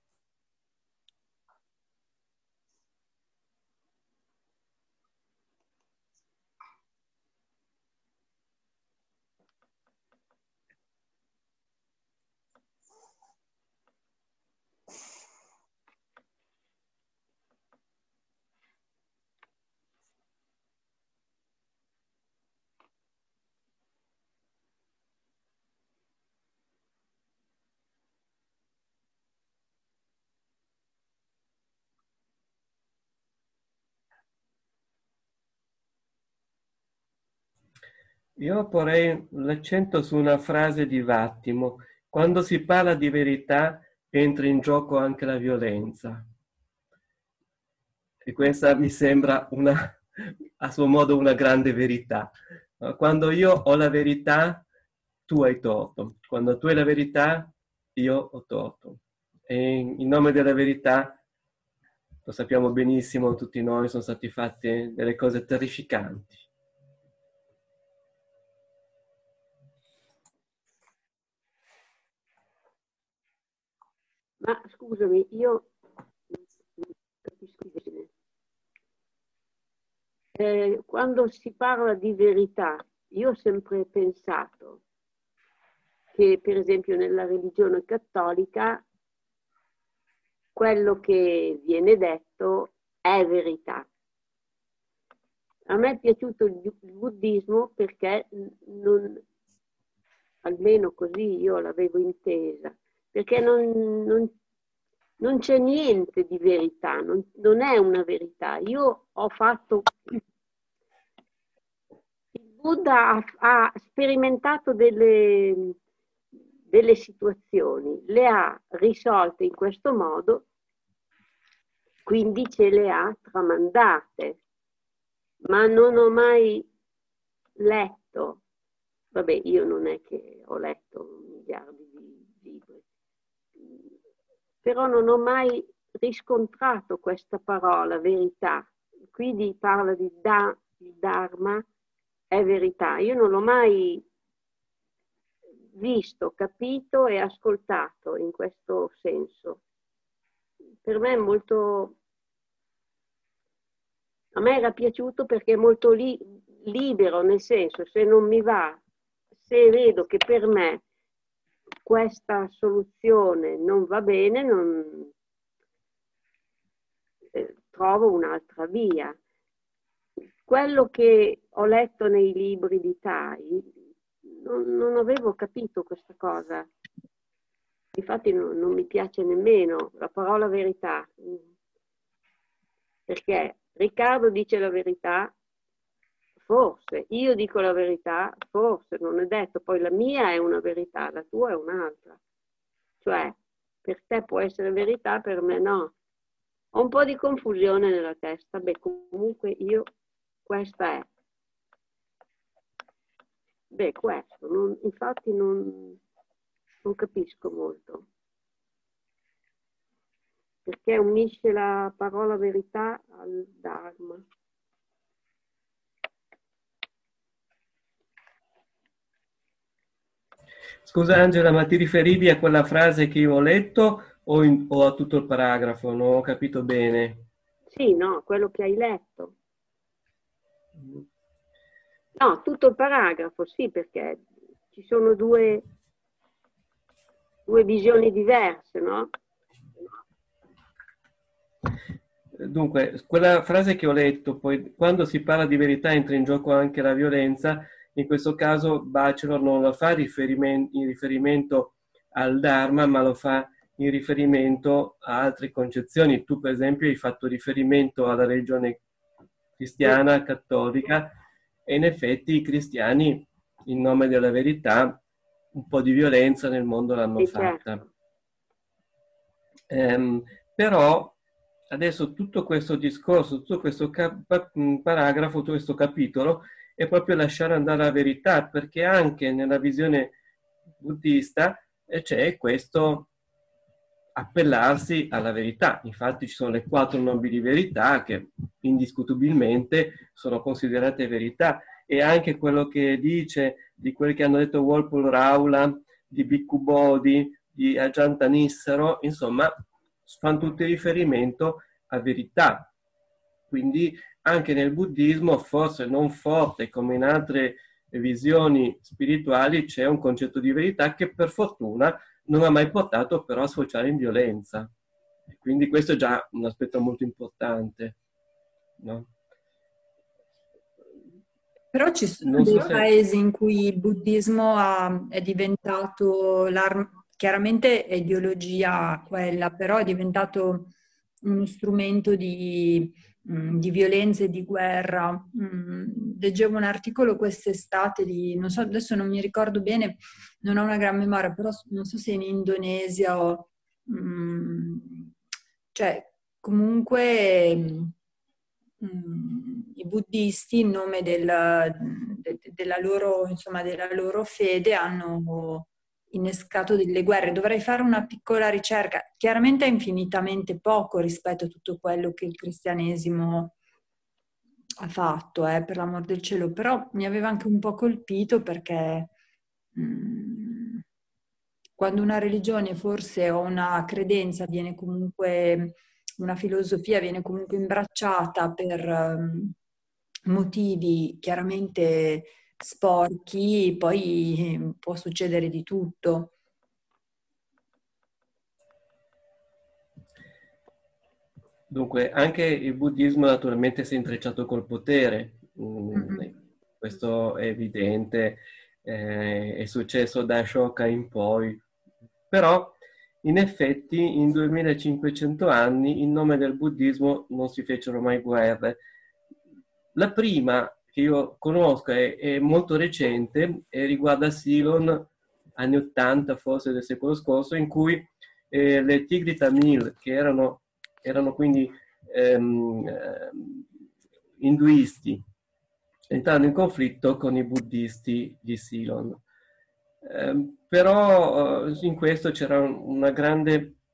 Io porrei l'accento su una frase di Vattimo. Quando si parla di verità entra in gioco anche la violenza. E questa mi sembra una, a suo modo una grande verità. Quando io ho la verità, tu hai torto. Quando tu hai la verità, io ho torto. E in nome della verità, lo sappiamo benissimo, tutti noi sono stati fatte delle cose terrificanti. Ma scusami, io non capisco bene. Eh, quando si parla di verità, io ho sempre pensato che, per esempio, nella religione cattolica, quello che viene detto è verità. A me è piaciuto il buddismo perché non, almeno così io l'avevo intesa, perché non, non, non c'è niente di verità, non, non è una verità. Io ho fatto... Il Buddha ha, ha sperimentato delle, delle situazioni, le ha risolte in questo modo, quindi ce le ha tramandate, ma non ho mai letto. Vabbè, io non è che ho letto miliardi di libri. però non ho mai riscontrato questa parola, verità. Quindi parla di da, il Dharma è verità. Io non l'ho mai visto, capito e ascoltato in questo senso. Per me è molto... A me era piaciuto perché è molto li, libero, nel senso, se non mi va, se vedo che per me questa soluzione non va bene, non, eh, trovo un'altra via. Quello che ho letto nei libri di Tai, non, non avevo capito questa cosa. Infatti non, non mi piace nemmeno la parola verità, perché Riccardo dice la verità, forse, io dico la verità, forse, non è detto, poi la mia è una verità, la tua è un'altra. Cioè, per te può essere verità, per me no. Ho un po' di confusione nella testa, beh, comunque io, questa è. Beh, questo, non, infatti non, non capisco molto. Perché unisce la parola verità al Dharma. Scusa Angela, ma ti riferivi a quella frase che io ho letto o, in, o a tutto il paragrafo? Non ho capito bene. Sì, no, quello che hai letto. No, tutto il paragrafo, sì, perché ci sono due, due visioni diverse, no? Dunque, quella frase che ho letto, poi quando si parla di verità entra in gioco anche la violenza, in questo caso Bachelor non lo fa riferimento, in riferimento al Dharma, ma lo fa in riferimento a altre concezioni. Tu per esempio hai fatto riferimento alla religione cristiana, cattolica, e in effetti i cristiani, in nome della verità, un po' di violenza nel mondo l'hanno Sì, fatta. certo. Ehm, però adesso tutto questo discorso, tutto questo cap- paragrafo, tutto questo capitolo è proprio lasciare andare la verità, perché anche nella visione buddista c'è questo appellarsi alla verità. Infatti ci sono le quattro nobili verità che indiscutibilmente sono considerate verità, e anche quello che dice di quelli che hanno detto Walpole Raula, di Bhikkhu Bodhi, di Ajanta Nissaro, insomma fanno tutti riferimento a verità. Quindi anche nel buddismo, forse non forte come in altre visioni spirituali, c'è un concetto di verità che per fortuna non ha mai portato però a sfociare in violenza. Quindi questo è già un aspetto molto importante, no? Però ci sono Non dei so se... paesi in cui il buddismo ha- è diventato, l'arma, chiaramente è ideologia quella, però è diventato uno strumento di, mh, di violenza e di guerra. Mh, leggevo un articolo quest'estate di, non so, adesso non mi ricordo bene, non ho una gran memoria, però non so se in Indonesia o... mh, cioè, comunque... mh, i buddisti in nome del, de, della, loro, insomma, della loro fede hanno innescato delle guerre. Dovrei fare una piccola ricerca, chiaramente è infinitamente poco rispetto a tutto quello che il cristianesimo ha fatto, eh, per l'amor del cielo, però mi aveva anche un po' colpito perché mh, quando una religione forse o una credenza viene comunque, una filosofia viene comunque imbracciata per um, motivi chiaramente sporchi, poi eh, può succedere di tutto. Dunque, anche il buddismo naturalmente si è intrecciato col potere, mm, questo è evidente, eh, è successo da Ashoka in poi, però in effetti in duemilacinquecento anni in nome del buddismo non si fecero mai guerre. La prima che io conosco è, è molto recente e riguarda Ceylon, anni ottanta forse del secolo scorso, in cui eh, le Tigri Tamil, che erano, erano quindi ehm, ehm, induisti, entrarono in conflitto con i buddisti di Ceylon. Eh, però eh, in questo c'era una grande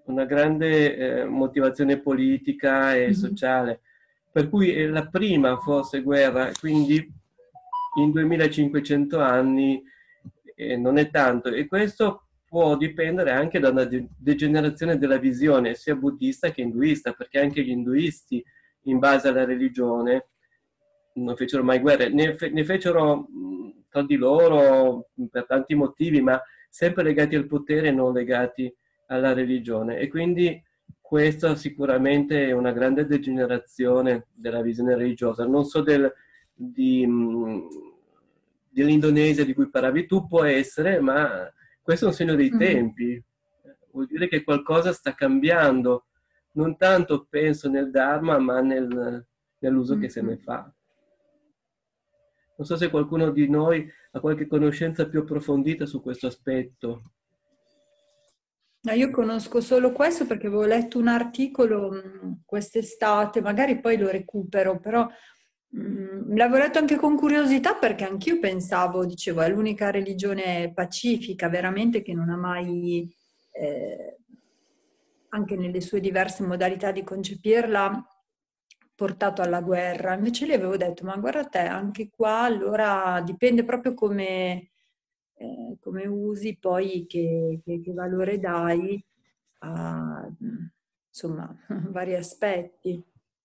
una grande eh, motivazione politica e sociale, per cui è la prima forse guerra, quindi in duemilacinquecento anni eh, non è tanto, e questo può dipendere anche da una de- degenerazione della visione sia buddista che induista, perché anche gli induisti, in base alla religione, non fecero mai guerre, ne, fe- ne fecero mh, tra di loro per tanti motivi, ma sempre legati al potere e non legati alla religione. E quindi questa sicuramente è una grande degenerazione della visione religiosa. Non so del, di, mh, dell'Indonesia di cui parlavi tu, può essere, ma questo è un segno dei tempi. Vuol dire che qualcosa sta cambiando, non tanto penso nel Dharma, ma nel, nell'uso mm-hmm. che se ne fa. Non so se qualcuno di noi ha qualche conoscenza più approfondita su questo aspetto. No, io conosco solo questo perché avevo letto un articolo mh, quest'estate, magari poi lo recupero, però mh, l'avevo letto anche con curiosità perché anch'io pensavo, dicevo, è l'unica religione pacifica veramente che non ha mai, eh, anche nelle sue diverse modalità di concepirla, portato alla guerra. Invece lì avevo detto, ma guarda te, anche qua allora dipende proprio come, eh, come usi, poi che, che, che valore dai a, insomma, vari aspetti.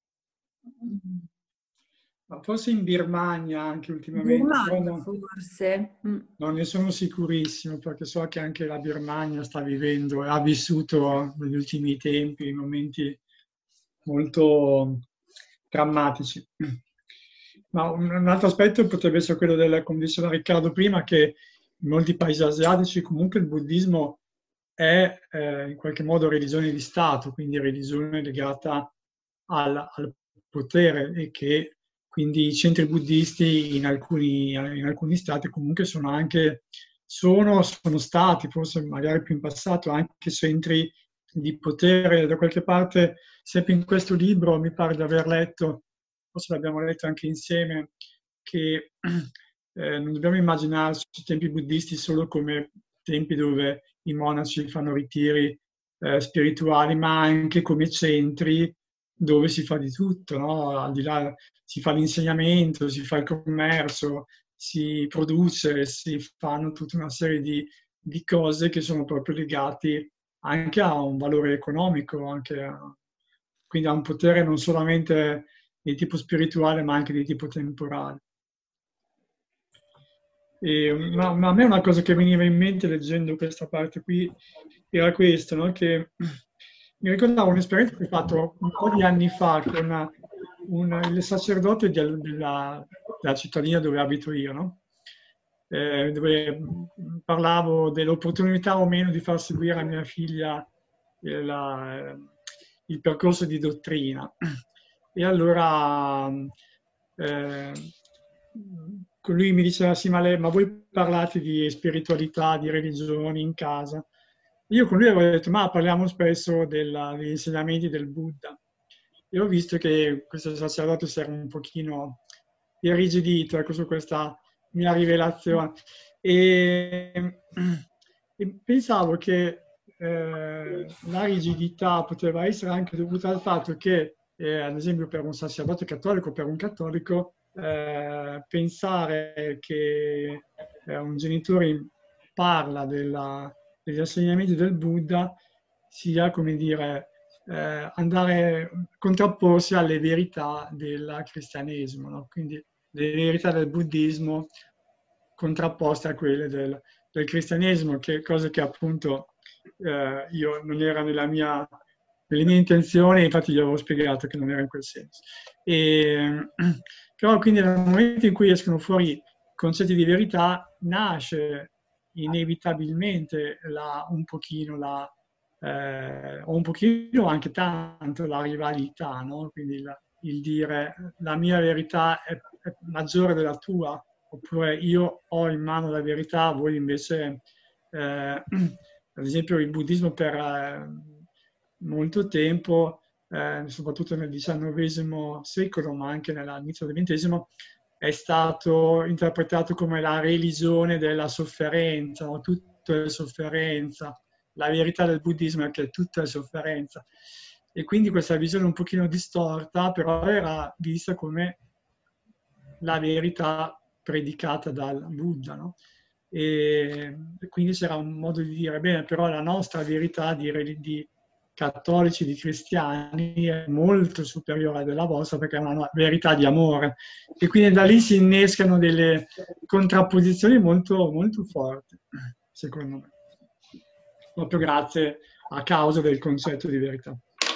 Ma forse in Birmania anche ultimamente. Birmania, non, forse. Non ne sono sicurissimo, perché so che anche la Birmania sta vivendo e ha vissuto negli ultimi tempi momenti molto drammatici. Ma un, un altro aspetto potrebbe essere quello del, come diceva Riccardo prima, che in molti paesi asiatici comunque il buddismo è eh, in qualche modo religione di Stato, quindi religione legata al, al potere, e che quindi i centri buddisti in alcuni, in alcuni stati comunque sono anche, sono, sono stati, forse magari più in passato, anche centri di potere. Da qualche parte, sempre in questo libro, mi pare di aver letto, forse l'abbiamo letto anche insieme, che eh, non dobbiamo immaginarci i tempi buddisti solo come tempi dove i monaci fanno ritiri eh, spirituali, ma anche come centri dove si fa di tutto, no? Al di là si fa l'insegnamento, si fa il commercio, si produce, si fanno tutta una serie di, di cose che sono proprio legati anche a un valore economico, anche a, quindi a un potere non solamente di tipo spirituale, ma anche di tipo temporale. E, ma, ma a me una cosa che veniva in mente leggendo questa parte qui era questo, no? Che mi ricordavo un'esperienza che ho fatto un po' di anni fa con una, una, il sacerdote della, della, della cittadina dove abito io, no? Eh, dove parlavo dell'opportunità o meno di far seguire a mia figlia eh, la, il percorso di dottrina. E allora eh, lui mi diceva, sì, ma, lei, ma voi parlate di spiritualità, di religioni in casa? Io con lui avevo detto, ma parliamo spesso della, degli insegnamenti del Buddha. E ho visto che questo sacerdote si era un pochino irrigidito, ecco, su questa mia rivelazione. E, e pensavo che eh, la rigidità poteva essere anche dovuta al fatto che, eh, ad esempio, per un sacerdote cattolico, per un cattolico, eh, pensare che eh, un genitore parla della degli insegnamenti del Buddha sia, come dire, eh, andare a contrapporsi alle verità del cristianesimo, no? Quindi le verità del buddismo contrapposte a quelle del, del cristianesimo, che cosa che appunto eh, io non era nella mia, nelle mie intenzioni, infatti gli avevo spiegato che non era in quel senso. E, però quindi nel momento in cui escono fuori concetti di verità, nasce inevitabilmente la, un pochino la, eh, o un pochino anche tanto la rivalità, no? Quindi la, il dire la mia verità è, è maggiore della tua, oppure io ho in mano la verità, voi invece, eh, ad esempio il buddismo per eh, molto tempo, eh, soprattutto nel diciannovesimo secolo, ma anche all'inizio del ventesimo, è stato interpretato come la religione della sofferenza, no? Tutto è sofferenza, la verità del buddismo è che tutto è sofferenza. E quindi questa visione un pochino distorta, però era vista come la verità predicata dal Buddha, no? E quindi c'era un modo di dire, bene, però la nostra verità di, di cattolici, di cristiani è molto superiore a della vostra perché è una verità di amore. E quindi da lì si innescano delle contrapposizioni molto, molto forti, secondo me. Proprio grazie a causa del concetto di verità.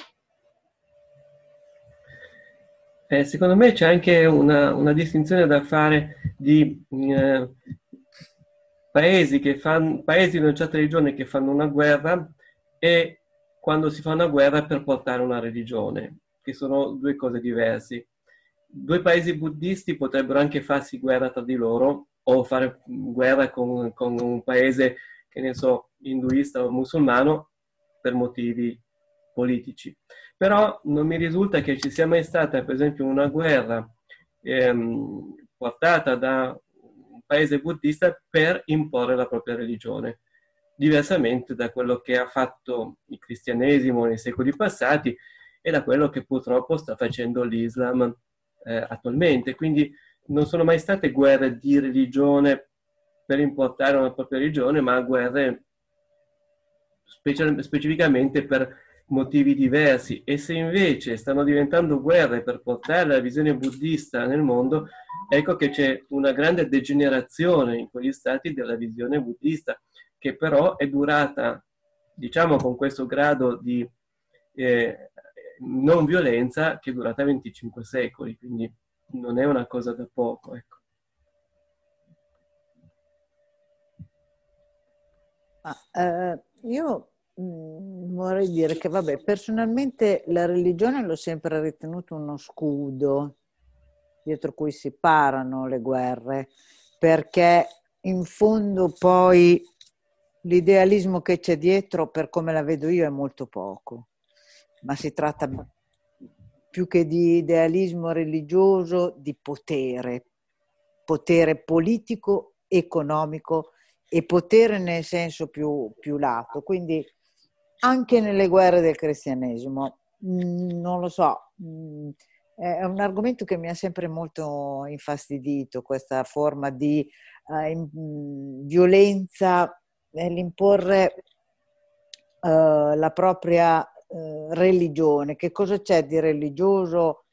Eh, secondo me c'è anche una, una distinzione da fare di eh, paesi, che fanno, paesi di una certa religione che fanno una guerra e quando si fa una guerra per portare una religione, che sono due cose diverse. Due paesi buddisti potrebbero anche farsi guerra tra di loro o fare guerra con, con un paese, che ne so, induista o musulmano per motivi politici. Però non mi risulta che ci sia mai stata, per esempio, una guerra ehm, portata da un paese buddista per imporre la propria religione, diversamente da quello che ha fatto il cristianesimo nei secoli passati e da quello che purtroppo sta facendo l'Islam eh, attualmente. Quindi non sono mai state guerre di religione per importare una propria religione, ma guerre speci- specificamente per motivi diversi. E se invece stanno diventando guerre per portare la visione buddista nel mondo, ecco che c'è una grande degenerazione in quegli stati della visione buddista, che però è durata, diciamo, con questo grado di eh, non violenza, che è durata venticinque secoli, quindi non è una cosa da poco, ecco. Ah, eh, io mh, vorrei dire che, vabbè, personalmente la religione l'ho sempre ritenuto uno scudo dietro cui si parano le guerre, perché in fondo poi l'idealismo che c'è dietro, per come la vedo io, è molto poco, ma si tratta più che di idealismo religioso, di potere, potere politico, economico e potere nel senso più, più lato. Quindi anche nelle guerre del cristianesimo, mh, non lo so, mh, è un argomento che mi ha sempre molto infastidito, questa forma di uh, in, mh, violenza nell'imporre uh, la propria uh, religione. Che cosa c'è di religioso?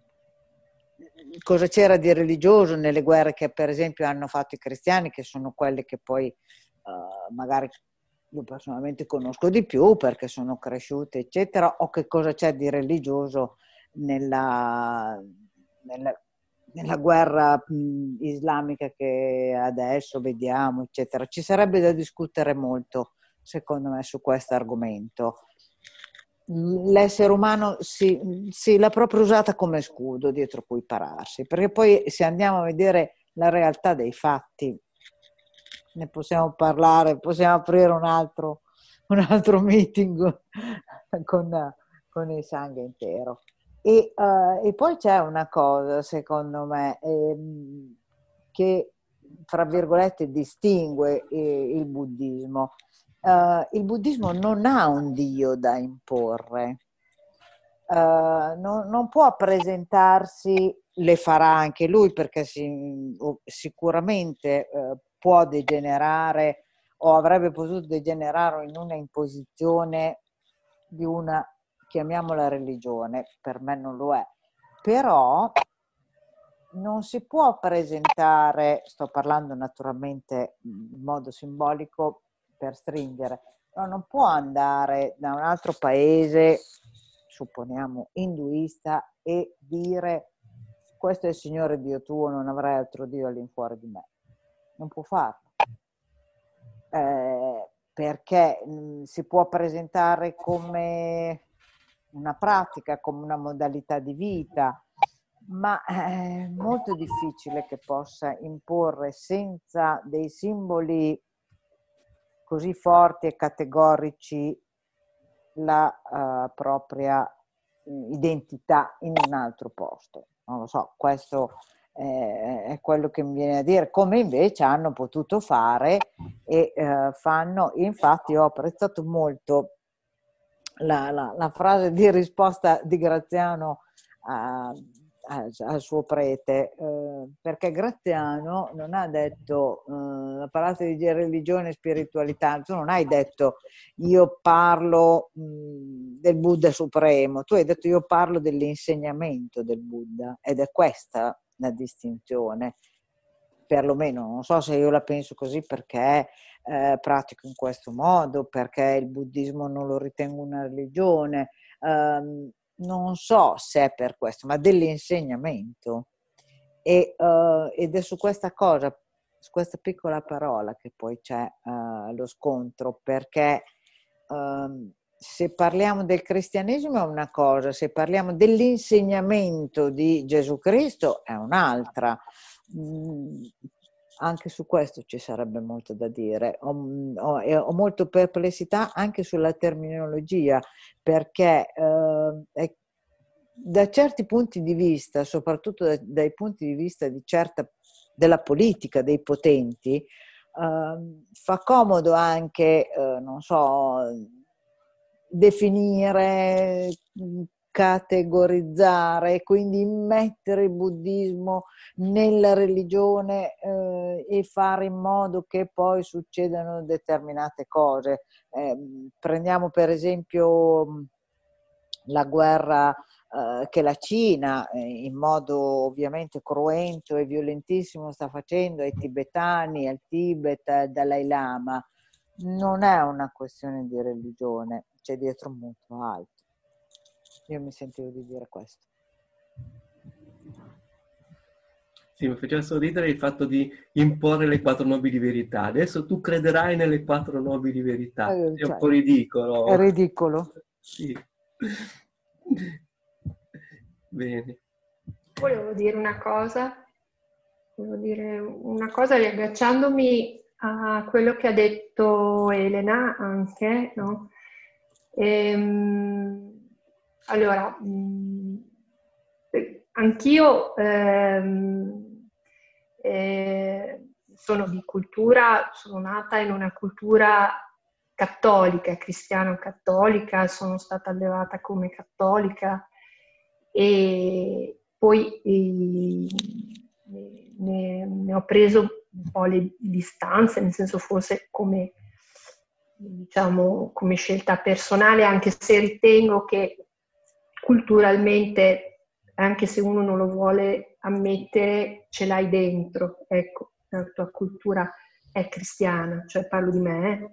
Cosa c'era di religioso nelle guerre che per esempio hanno fatto i cristiani, che sono quelle che poi uh, magari io personalmente conosco di più perché sono cresciute, eccetera, o che cosa c'è di religioso nella, nella, nella guerra mh, islamica che adesso vediamo, eccetera. Ci sarebbe da discutere molto, secondo me, su questo argomento. L'essere umano si, si l'ha proprio usata come scudo dietro cui pararsi, perché poi se andiamo a vedere la realtà dei fatti, ne possiamo parlare, possiamo aprire un altro, un altro meeting con, con il sangue intero. E, uh, e poi c'è una cosa, secondo me, ehm, che, fra virgolette, distingue eh, il buddismo. Uh, il buddismo non ha un dio da imporre, uh, non, non può presentarsi, le farà anche lui perché si, sicuramente uh, può degenerare o avrebbe potuto degenerare in una imposizione di una, chiamiamola religione, per me non lo è, però non si può presentare, sto parlando naturalmente in modo simbolico per stringere, però non può andare da un altro paese, supponiamo induista, e dire questo è il Signore Dio tuo, non avrai altro Dio all'infuori di me. Non può farlo. Eh, perché mh, si può presentare come una pratica, come una modalità di vita, ma è molto difficile che possa imporre senza dei simboli così forti e categorici la uh, propria identità in un altro posto. Non lo so, questo eh, è quello che mi viene a dire, come invece hanno potuto fare e eh, fanno. Infatti ho apprezzato molto la, la, la frase di risposta di Graziano a, a, al suo prete, eh, perché Graziano non ha detto, eh, parlate di religione e spiritualità, tu non hai detto io parlo mh, del Buddha supremo, tu hai detto io parlo dell'insegnamento del Buddha, ed è questa la distinzione, perlomeno non so se io la penso così perché eh, pratico in questo modo, perché il buddismo non lo ritengo una religione, um, non so se è per questo, ma dell'insegnamento. E, uh, ed è su questa cosa, su questa piccola parola che poi c'è uh, lo scontro, perché uh, se parliamo del cristianesimo è una cosa, se parliamo dell'insegnamento di Gesù Cristo è un'altra. Mm, anche su questo ci sarebbe molto da dire. Ho, ho, ho molto perplessità anche sulla terminologia, perché eh, è, da certi punti di vista, soprattutto da, dai punti di vista di certa, della politica, dei potenti, eh, fa comodo anche, eh, non so, definire, categorizzare, quindi immettere il buddismo nella religione eh, e fare in modo che poi succedano determinate cose. Eh, prendiamo per esempio la guerra eh, che la Cina, eh, in modo ovviamente cruento e violentissimo, sta facendo ai tibetani, al Tibet, al Dalai Lama. Non è una questione di religione, c'è dietro molto altro. Io mi sentivo di dire questo. Sì, mi faceva sorridere il fatto di imporre le quattro nobili verità. Adesso tu crederai nelle quattro nobili verità. Eh, È cioè, un po' ridicolo. È ridicolo. Sì. Bene. Volevo dire una cosa, volevo dire una cosa riagganciandomi a quello che ha detto Elena anche, no? Ehm, allora, mh, anch'io ehm, eh, sono di cultura, sono nata in una cultura cattolica, cristiano-cattolica, sono stata allevata come cattolica e poi eh, ne, ne ho preso un po' le distanze, nel senso forse come, diciamo, come scelta personale, anche se ritengo che culturalmente, anche se uno non lo vuole ammettere, ce l'hai dentro, ecco, la tua cultura è cristiana, cioè parlo di me. Eh.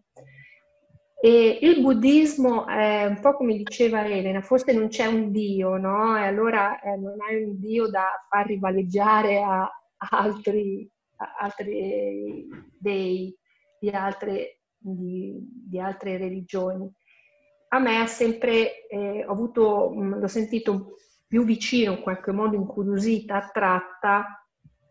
E il buddismo è un po' come diceva Elena, forse non c'è un Dio, no? E allora eh, non hai un Dio da far rivaleggiare a, a altri, a altri dei, di altre, di, di altre religioni. A me ha sempre, eh, ho avuto, mh, l'ho sentito più vicino, in qualche modo incuriosita, attratta,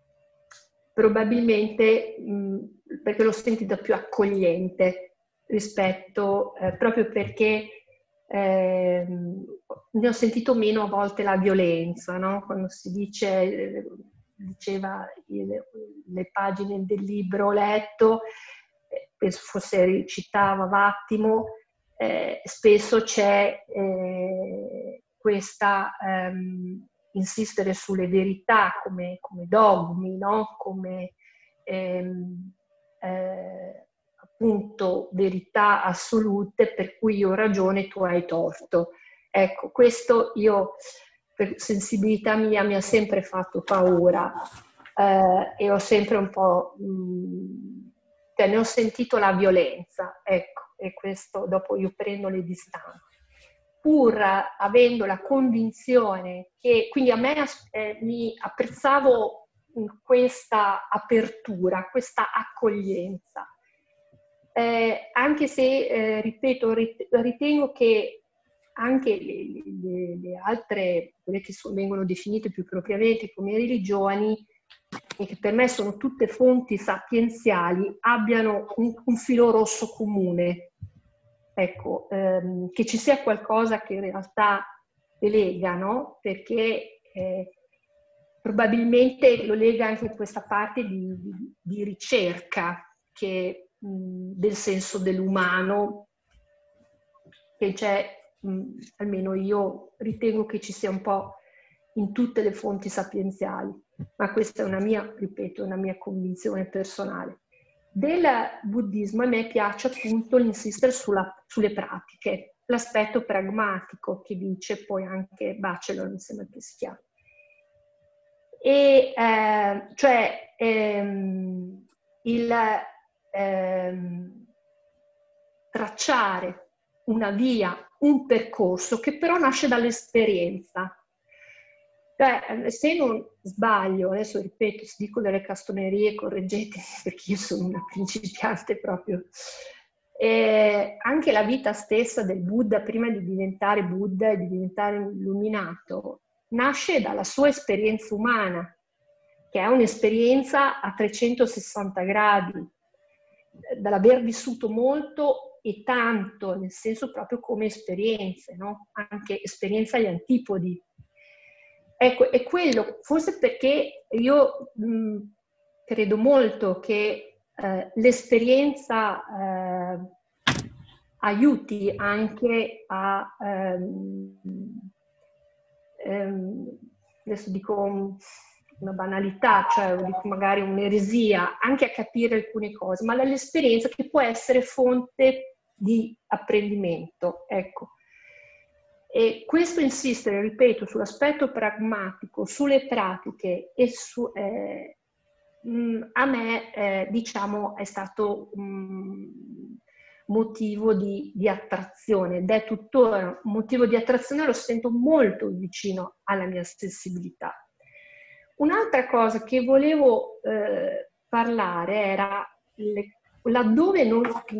probabilmente mh, perché l'ho sentita più accogliente rispetto, eh, proprio perché eh, ne ho sentito meno a volte la violenza, no? Quando si dice, eh, diceva le, le pagine del libro letto, eh, forse recitava Vattimo, eh, spesso c'è eh, questa ehm, insistere sulle verità come, come dogmi, no? Come ehm, eh, appunto verità assolute per cui io ho ragione e tu hai torto. Ecco, questo io, per sensibilità mia, mi ha sempre fatto paura eh, e ho sempre un po', mh, cioè ne ho sentito la violenza, ecco, e questo dopo io prendo le distanze. Pur avendo la convinzione che, quindi a me eh, mi apprezzavo questa apertura, questa accoglienza. Eh, anche se, eh, ripeto, ritengo che anche le, le, le altre, quelle che sono, vengono definite più propriamente come religioni, e che per me sono tutte fonti sapienziali, abbiano un, un filo rosso comune. Ecco, ehm, che ci sia qualcosa che in realtà le lega, no? Perché eh, probabilmente lo lega anche a questa parte di, di, di ricerca che, mh, del senso dell'umano, che c'è, mh, almeno io ritengo che ci sia un po' in tutte le fonti sapienziali, ma questa è una mia, ripeto, una mia convinzione personale. Del buddismo a me piace appunto insistere sulla, sulle pratiche, l'aspetto pragmatico che dice poi anche Bachelor, mi sembra che si chiama. E eh, cioè ehm, il ehm, tracciare una via, un percorso che però nasce dall'esperienza. Cioè, se non sbaglio, adesso ripeto, se dico delle castonerie, correggetemi perché io sono una principiante proprio, eh, anche la vita stessa del Buddha, prima di diventare Buddha e di diventare illuminato, nasce dalla sua esperienza umana, che è un'esperienza a trecentosessanta gradi, dall'aver vissuto molto e tanto, nel senso proprio come esperienze, no? Anche esperienza agli antipodi. Ecco, è quello, forse perché io mh, credo molto che eh, l'esperienza eh, aiuti anche a, ehm, ehm, adesso dico una banalità, cioè dico magari un'eresia, anche a capire alcune cose, ma l'esperienza che può essere fonte di apprendimento, ecco. E questo insistere, ripeto, sull'aspetto pragmatico, sulle pratiche e su, eh, mh, a me, eh, diciamo, è stato mh, motivo di, di attrazione ed è tuttora un motivo di attrazione, lo sento molto vicino alla mia sensibilità. Un'altra cosa che volevo eh, parlare era le, laddove non...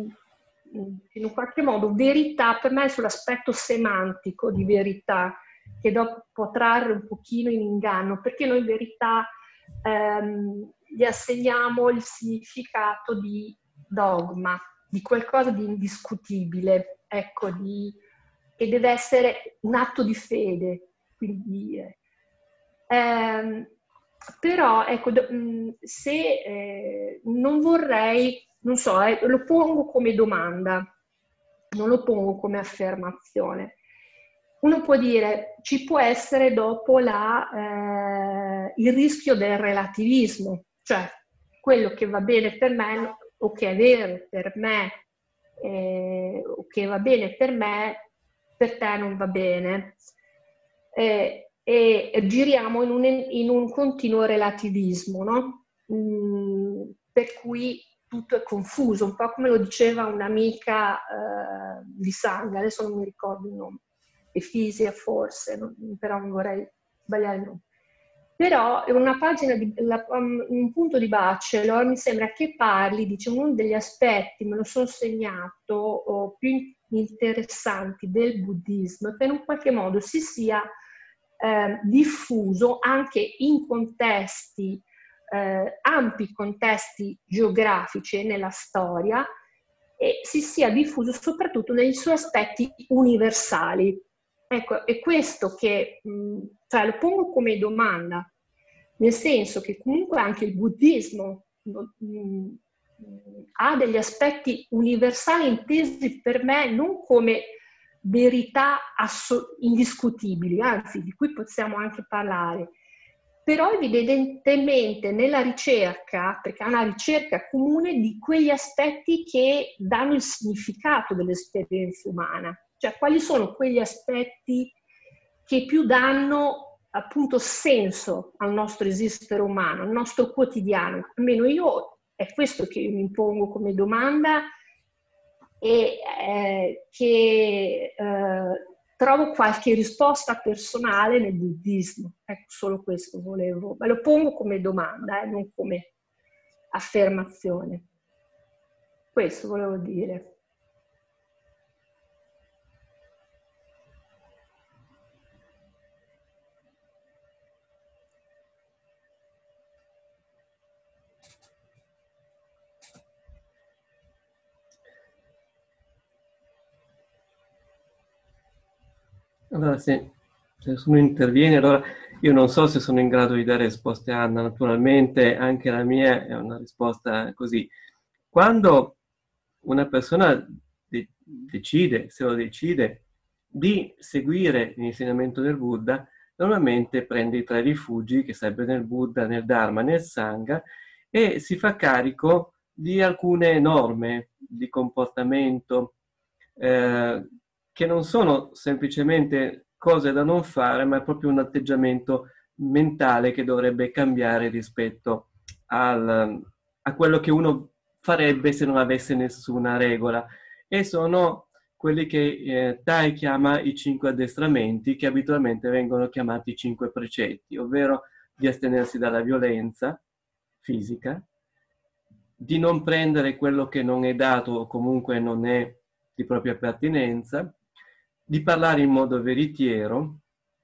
in un qualche modo verità, per me è sull'aspetto semantico di verità, che dopo può trarre un pochino in inganno, perché noi verità ehm, gli assegniamo il significato di dogma, di qualcosa di indiscutibile, ecco, di, che deve essere un atto di fede, quindi, ehm, però ecco, se eh, non vorrei, non so, eh, lo pongo come domanda, non lo pongo come affermazione. Uno può dire, ci può essere dopo la, eh, il rischio del relativismo, cioè quello che va bene per me o che è vero per me eh, o che va bene per me, per te non va bene. Eh, e giriamo in un, in un continuo relativismo, no? Mm, per cui tutto è confuso, un po' come lo diceva un'amica eh, di sangue, adesso non mi ricordo il nome, Efisia forse, non, però non vorrei sbagliare il nome. Però una pagina, di, la, um, un punto di Bachelor mi sembra che parli, dice, uno degli aspetti, me lo sono segnato, oh, più interessanti del buddismo, è che in un qualche modo si sia eh, diffuso anche in contesti Eh, ampi contesti geografici nella storia e si sia diffuso soprattutto nei suoi aspetti universali. Ecco, è questo che mh, cioè, lo pongo come domanda, nel senso che comunque anche il buddismo mh, ha degli aspetti universali intesi per me non come verità indiscutibili, anzi di cui possiamo anche parlare, però evidentemente nella ricerca, perché è una ricerca comune di quegli aspetti che danno il significato dell'esperienza umana, cioè quali sono quegli aspetti che più danno appunto senso al nostro esistere umano, al nostro quotidiano. Almeno io è questo che io mi pongo come domanda e eh, che eh, trovo qualche risposta personale nel buddismo. Ecco, solo questo volevo, me lo pongo come domanda, eh, non come affermazione. Questo volevo dire. Allora, se, se nessuno interviene, allora io non so se sono in grado di dare risposte a Anna, naturalmente anche la mia è una risposta così. Quando una persona de- decide, se lo decide, di seguire l'insegnamento del Buddha, normalmente prende i tre rifugi, che sarebbe nel Buddha, nel Dharma, nel Sangha, e si fa carico di alcune norme di comportamento eh, che non sono semplicemente cose da non fare, ma è proprio un atteggiamento mentale che dovrebbe cambiare rispetto al, a quello che uno farebbe se non avesse nessuna regola. E sono quelli che eh, Tai chiama i cinque addestramenti, che abitualmente vengono chiamati i cinque precetti, ovvero di astenersi dalla violenza fisica, di non prendere quello che non è dato o comunque non è di propria pertinenza, di parlare in modo veritiero,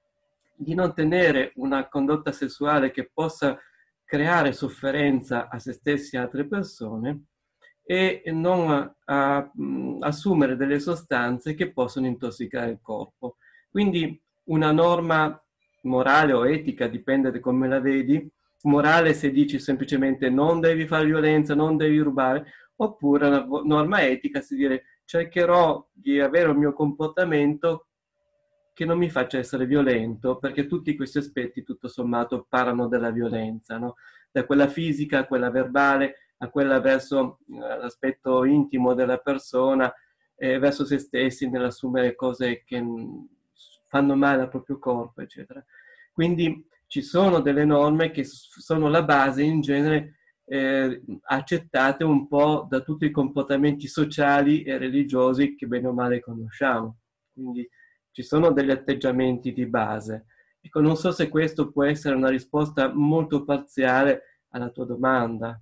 di non tenere una condotta sessuale che possa creare sofferenza a se stessi e a altre persone, e non a, a, a assumere delle sostanze che possono intossicare il corpo. Quindi una norma morale o etica, dipende da come la vedi, morale se dici semplicemente non devi fare violenza, non devi rubare, oppure una norma etica se dire cercherò di avere un mio comportamento che non mi faccia essere violento, perché tutti questi aspetti tutto sommato parlano della violenza, no? Da quella fisica a quella verbale, a quella verso eh, l'aspetto intimo della persona, eh, verso se stessi nell'assumere cose che mh, fanno male al proprio corpo, eccetera. Quindi ci sono delle norme che sono la base in genere eh, accettate un po' da tutti i comportamenti sociali e religiosi che bene o male conosciamo. Quindi ci sono degli atteggiamenti di base. Ecco, non so se questo può essere una risposta molto parziale alla tua domanda.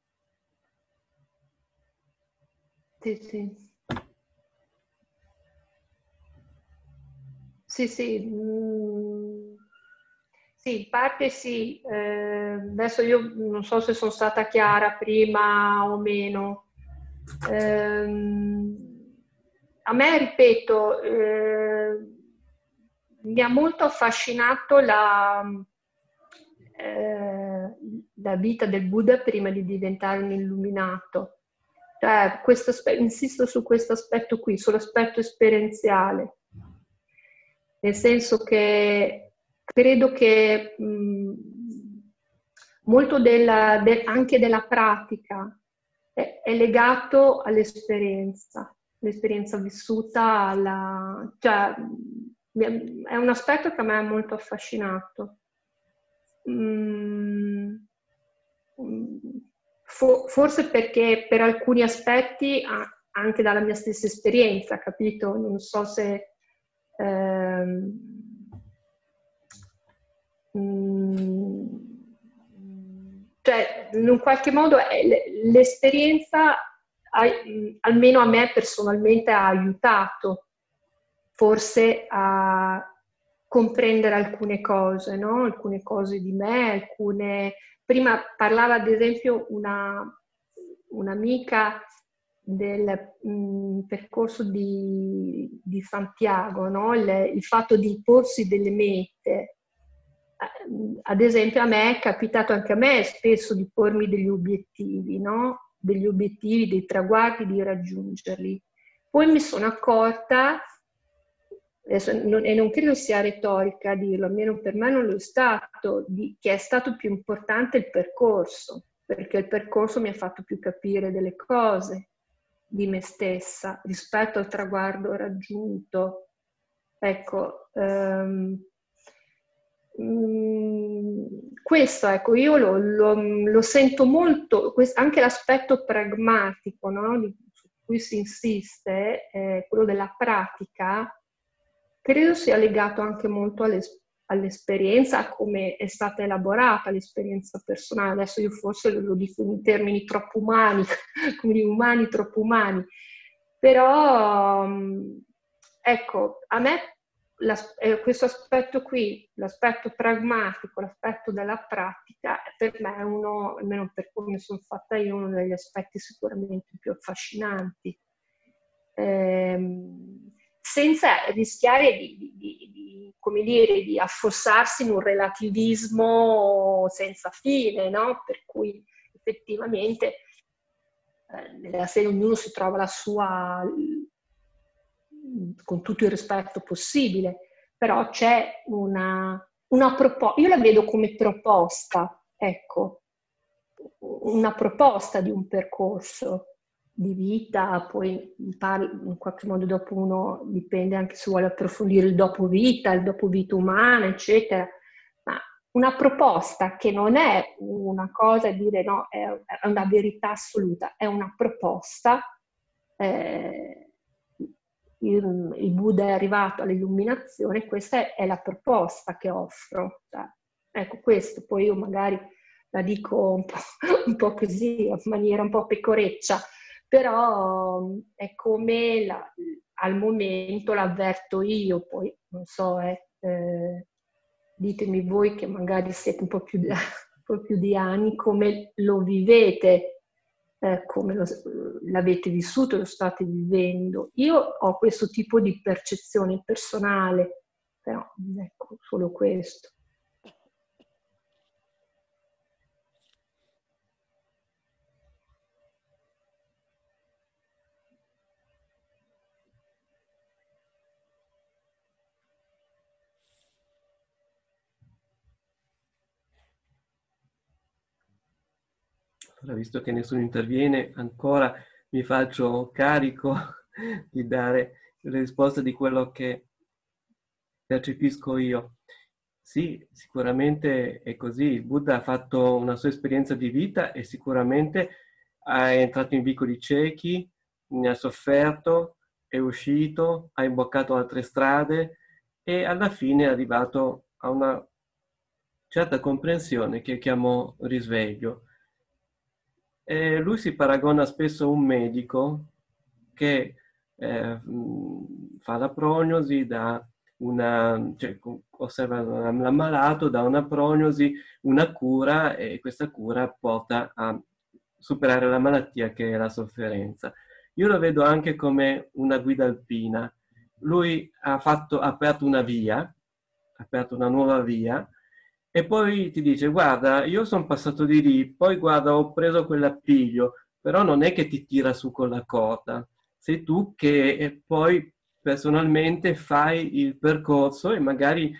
Sì, sì. Sì, sì. Mm. Sì, in parte sì. Eh, adesso io non so se sono stata chiara prima o meno. Eh, a me, ripeto, eh, mi ha molto affascinato la, eh, la vita del Buddha prima di diventare un illuminato. Cioè, questo, insisto su questo aspetto qui, sull'aspetto esperienziale. Nel senso che credo che mh, molto della, de, anche della pratica è, è legato all'esperienza, l'esperienza vissuta, alla, cioè, è un aspetto che a me ha molto affascinato. Mm, for, forse perché per alcuni aspetti, anche dalla mia stessa esperienza, capito? Non so se... Ehm, cioè, in un qualche modo l'esperienza, almeno a me personalmente, ha aiutato forse a comprendere alcune cose, no? Alcune cose di me, alcune... Prima parlava ad esempio una, un'amica del mh, percorso di, di Santiago, no? il, il fatto di porsi delle mete. Ad esempio a me è capitato anche a me spesso di pormi degli obiettivi, no? Degli obiettivi, dei traguardi, di raggiungerli. Poi mi sono accorta, adesso non, e non credo sia retorica a dirlo, almeno per me non lo è stato, di, che è stato più importante il percorso, perché il percorso mi ha fatto più capire delle cose di me stessa rispetto al traguardo raggiunto. Ecco, um, questo, ecco, io lo, lo, lo sento molto, anche l'aspetto pragmatico, no? Su cui si insiste, eh, quello della pratica, credo sia legato anche molto all'es- all'esperienza, a come è stata elaborata l'esperienza personale. Adesso io forse lo dico in termini troppo umani, come umani troppo umani, però ecco, a me La, eh, questo aspetto qui, l'aspetto pragmatico, l'aspetto della pratica, per me è uno, almeno per come sono fatta io, uno degli aspetti sicuramente più affascinanti. Ehm, senza rischiare di, di, di come dire, di affossarsi in un relativismo senza fine, no? Per cui effettivamente eh, nella serie ognuno si trova la sua, con tutto il rispetto possibile, però c'è una, una proposta, io la vedo come proposta, ecco, una proposta di un percorso di vita, poi in qualche modo dopo uno dipende anche se vuole approfondire il dopo vita, il dopo vita umana, eccetera, ma una proposta che non è una cosa dire no, è una verità assoluta, è una proposta. Eh, il, il Buddha è arrivato all'illuminazione, questa è, è la proposta che offro. Cioè, ecco questo, poi io magari la dico un po', un po' così, in maniera un po' pecoreccia, però è come la, al momento l'avverto io, poi non so, eh, eh, ditemi voi che magari siete un po' più, un po' più di anni, come lo vivete, eh, come lo, l'avete vissuto, lo state vivendo. Io ho questo tipo di percezione personale, però ecco, solo questo. Allora, visto che nessuno interviene, ancora mi faccio carico di dare la risposta di quello che percepisco io. Sì, sicuramente è così. Il Buddha ha fatto una sua esperienza di vita e sicuramente è entrato in vicoli ciechi, ne ha sofferto, è uscito, ha imboccato altre strade e alla fine è arrivato a una certa comprensione che chiamo risveglio. E lui si paragona spesso a un medico che eh, fa la prognosi, da una, cioè, osserva l'ammalato, dà una prognosi, una cura, e questa cura porta a superare la malattia che è la sofferenza. Io lo vedo anche come una guida alpina. Lui ha, fatto, ha aperto una via, ha aperto una nuova via, e poi ti dice: guarda, io sono passato di lì, poi guarda, ho preso quell'appiglio, però non è che ti tira su con la corda, sei tu che poi personalmente fai il percorso e magari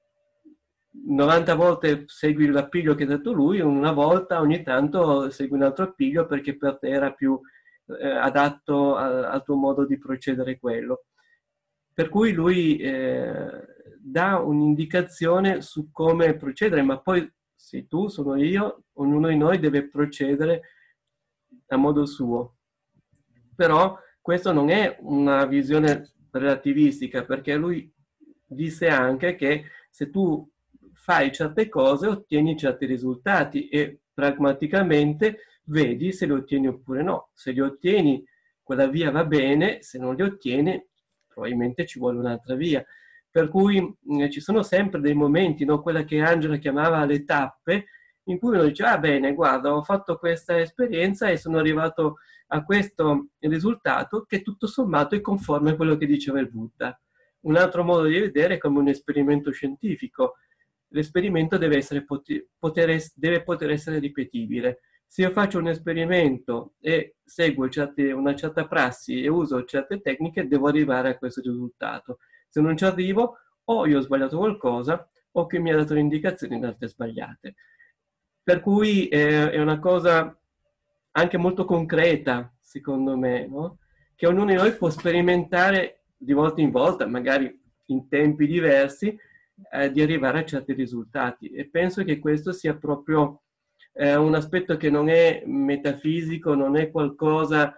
novanta volte segui l'appiglio che ha dato lui, una volta ogni tanto segui un altro appiglio perché per te era più eh, adatto al, al tuo modo di procedere quello. Per cui lui eh, dà un'indicazione su come procedere, ma poi sei tu, sono io, ognuno di noi deve procedere a modo suo. Però questo non è una visione relativistica, perché lui disse anche che se tu fai certe cose ottieni certi risultati e pragmaticamente vedi se li ottieni oppure no. Se li ottieni, quella via va bene, se non li ottieni probabilmente ci vuole un'altra via. Per cui eh, ci sono sempre dei momenti, no? Quella che Angela chiamava le tappe, in cui uno dice: ah bene, guarda, ho fatto questa esperienza e sono arrivato a questo risultato che tutto sommato è conforme a quello che diceva il Buddha. Un altro modo di vedere è come un esperimento scientifico. L'esperimento deve, essere poter, poter, deve poter essere ripetibile. Se io faccio un esperimento e seguo certe, una certa prassi e uso certe tecniche, devo arrivare a questo risultato. Se non ci arrivo, o io ho sbagliato qualcosa, o che mi ha dato le indicazioni in altre sbagliate. Per cui eh, è una cosa anche molto concreta, secondo me, no? Che ognuno di noi può sperimentare di volta in volta, magari in tempi diversi, eh, di arrivare a certi risultati. E penso che questo sia proprio eh, un aspetto che non è metafisico, non è qualcosa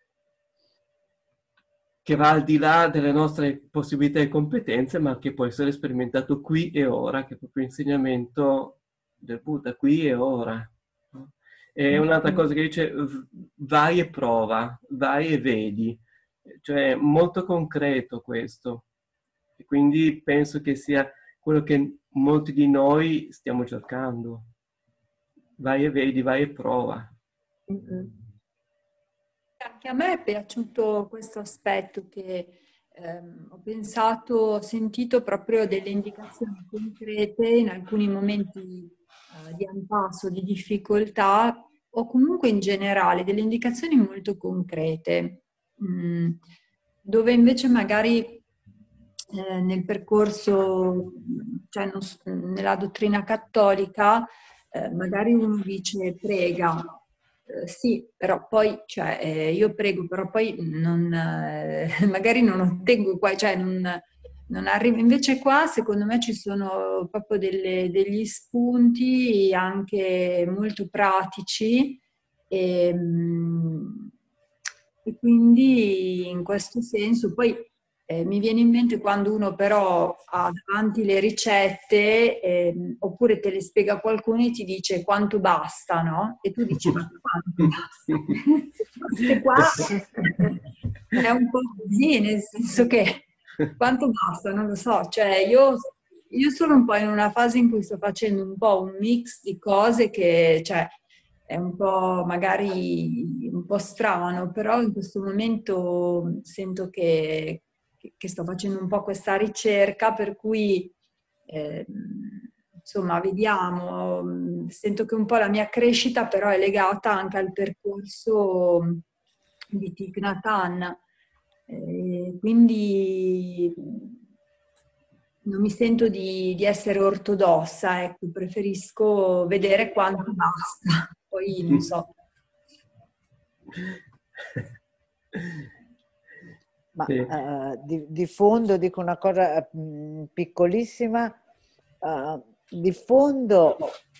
che va al di là delle nostre possibilità e competenze, ma che può essere sperimentato qui e ora, che è proprio l'insegnamento del Buddha, qui e ora. E un'altra cosa che dice: vai e prova, vai e vedi. Cioè, molto concreto questo. E quindi penso che sia quello che molti di noi stiamo cercando. Vai e vedi, vai e prova. Mm-hmm. Anche a me è piaciuto questo aspetto che ehm, ho pensato, ho sentito proprio delle indicazioni concrete in alcuni momenti eh, di impasse o di difficoltà, o comunque in generale delle indicazioni molto concrete, mh, dove invece magari eh, nel percorso, cioè non, nella dottrina cattolica, eh, magari uno dice prega, eh, sì, però poi, cioè, eh, io prego, però poi non, eh, magari non ottengo qua, cioè non, non arrivo. Invece qua, secondo me, ci sono proprio delle, degli spunti anche molto pratici e, e quindi in questo senso poi eh, mi viene in mente quando uno però ha davanti le ricette eh, oppure te le spiega qualcuno e ti dice quanto basta, no? E tu dici ma quanto basta? E qua è un po' così, nel senso che quanto basta? Non lo so, cioè io, io sono un po' in una fase in cui sto facendo un po' un mix di cose che, cioè, è un po' magari un po' strano, però in questo momento sento che, che sto facendo un po' questa ricerca, per cui eh, insomma vediamo, sento che un po' la mia crescita però è legata anche al percorso di Thich Nhat Hanh, eh, quindi non mi sento di, di essere ortodossa, ecco, preferisco vedere quanto basta. Poi non so. Ma sì. uh, di, di fondo dico una cosa mh, piccolissima, uh, di fondo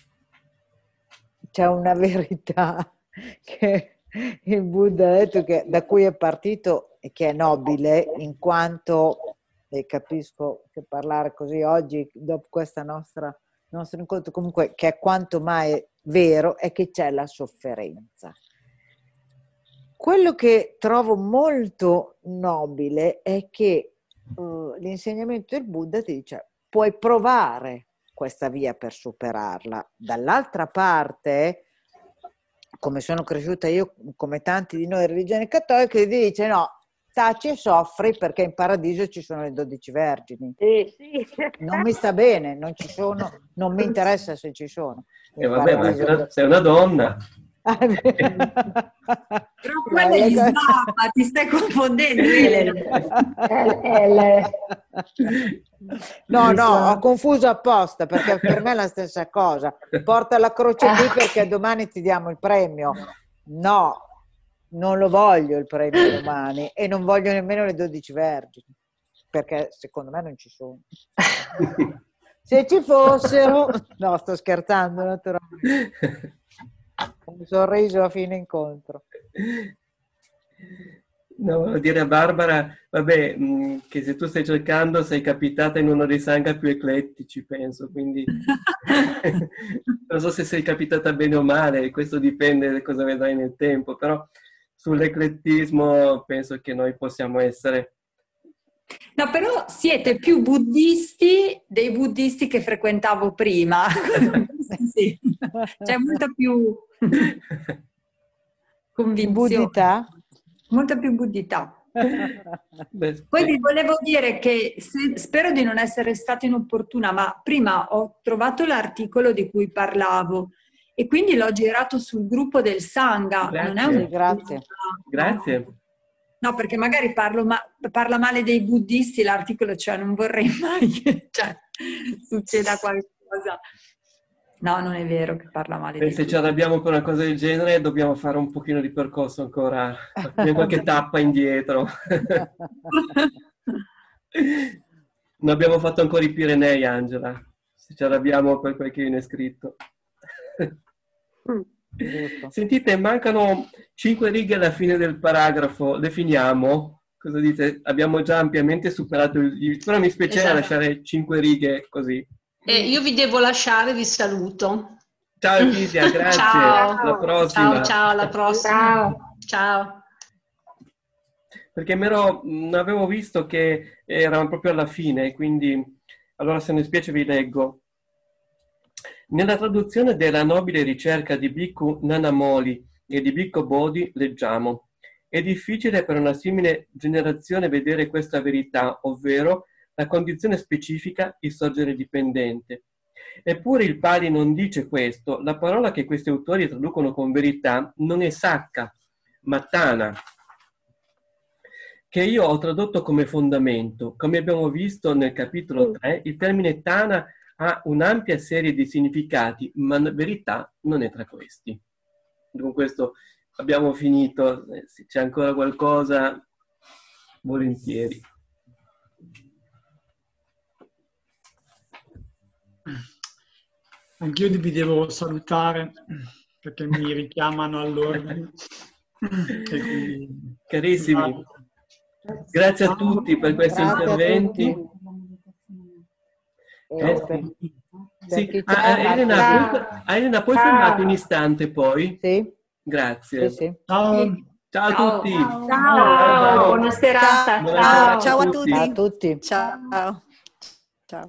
c'è una verità che il Buddha ha detto, che, da cui è partito e che è nobile, in quanto, e capisco che parlare così oggi, dopo questa nostra nostro incontro, comunque, che è quanto mai vero, è che c'è la sofferenza. Quello che trovo molto nobile è che uh, l'insegnamento del Buddha ti dice puoi provare questa via per superarla. Dall'altra parte, come sono cresciuta io, come tanti di noi religioni cattoliche, ti dice no, taci e soffri perché in paradiso ci sono le dodici vergini. Eh, sì. Non mi sta bene, non ci sono, non mi interessa se ci sono. E eh vabbè, ma una, sei una donna. Però quella è l'Islam, ti stai confondendo, Elena. No, no, ho confuso apposta, perché per me è la stessa cosa. Porta la croce qui perché domani ti diamo il premio. No, non lo voglio il premio domani e non voglio nemmeno le dodici vergini, perché secondo me non ci sono. Se ci fossero, no, sto scherzando naturalmente. Un sorriso a fine incontro. No, volevo dire a Barbara, vabbè, mh, che se tu stai cercando sei capitata in uno dei sangha più eclettici, penso, quindi non so se sei capitata bene o male, questo dipende da cosa vedrai nel tempo, però sull'eclettismo penso che noi possiamo essere. No, però siete più buddisti dei buddisti che frequentavo prima. Sì. C'è molta più convinzione. Buddhità? Molta più buddhità. Poi vi volevo dire che se, spero di non essere stata inopportuna, ma prima ho trovato l'articolo di cui parlavo e quindi l'ho girato sul gruppo del Sangha. Grazie. Non è un... Grazie. Grazie. No, perché magari parlo ma, parla male dei buddisti l'articolo, cioè non vorrei mai che cioè, succeda qualcosa. No, non è vero che parla male dei buddisti. Se ci arrabbiamo per una cosa del genere dobbiamo fare un pochino di percorso ancora, qualche tappa indietro. Non abbiamo fatto ancora i Pirenei, Angela, se ci arrabbiamo per quel che viene scritto. Sentite, mancano cinque righe alla fine del paragrafo, le finiamo? Cosa dite? Abbiamo già ampiamente superato il... però mi spiaceva esatto. lasciare cinque righe così. Eh, io vi devo lasciare, vi saluto. Ciao Efisia, grazie. Ciao. Alla prossima. Ciao, ciao, alla prossima. Ciao. Ciao. Perché me lo, avevo visto che eravamo proprio alla fine, quindi allora se ne spiace vi leggo. Nella traduzione della nobile ricerca di Bhikkhu Nanamoli e di Bhikkhu Bodhi leggiamo: È difficile per una simile generazione vedere questa verità, ovvero la condizione specifica di sorgere dipendente. Eppure il Pali non dice questo. La parola che questi autori traducono con verità non è sacca, ma tana, che io ho tradotto come fondamento. Come abbiamo visto nel capitolo tre, il termine tana ha un'ampia serie di significati, ma verità non è tra questi. Con questo abbiamo finito. Se c'è ancora qualcosa, volentieri. Anch'io vi devo salutare perché mi richiamano all'ordine. Quindi... Carissimi, grazie a tutti per questi Grazie interventi. Eh, Eh, per- sì. per chi Ah, c'è, Elena, Martina. puoi, ah, Elena, puoi Ciao. fermarti un istante poi? Sì, Grazie. sì, sì. Ciao. Ciao a Ciao. tutti. Ciao, Ciao. buona serata. Buona Ciao. serata Ciao a tutti. Ciao a tutti. tutti. Ciao. Ciao.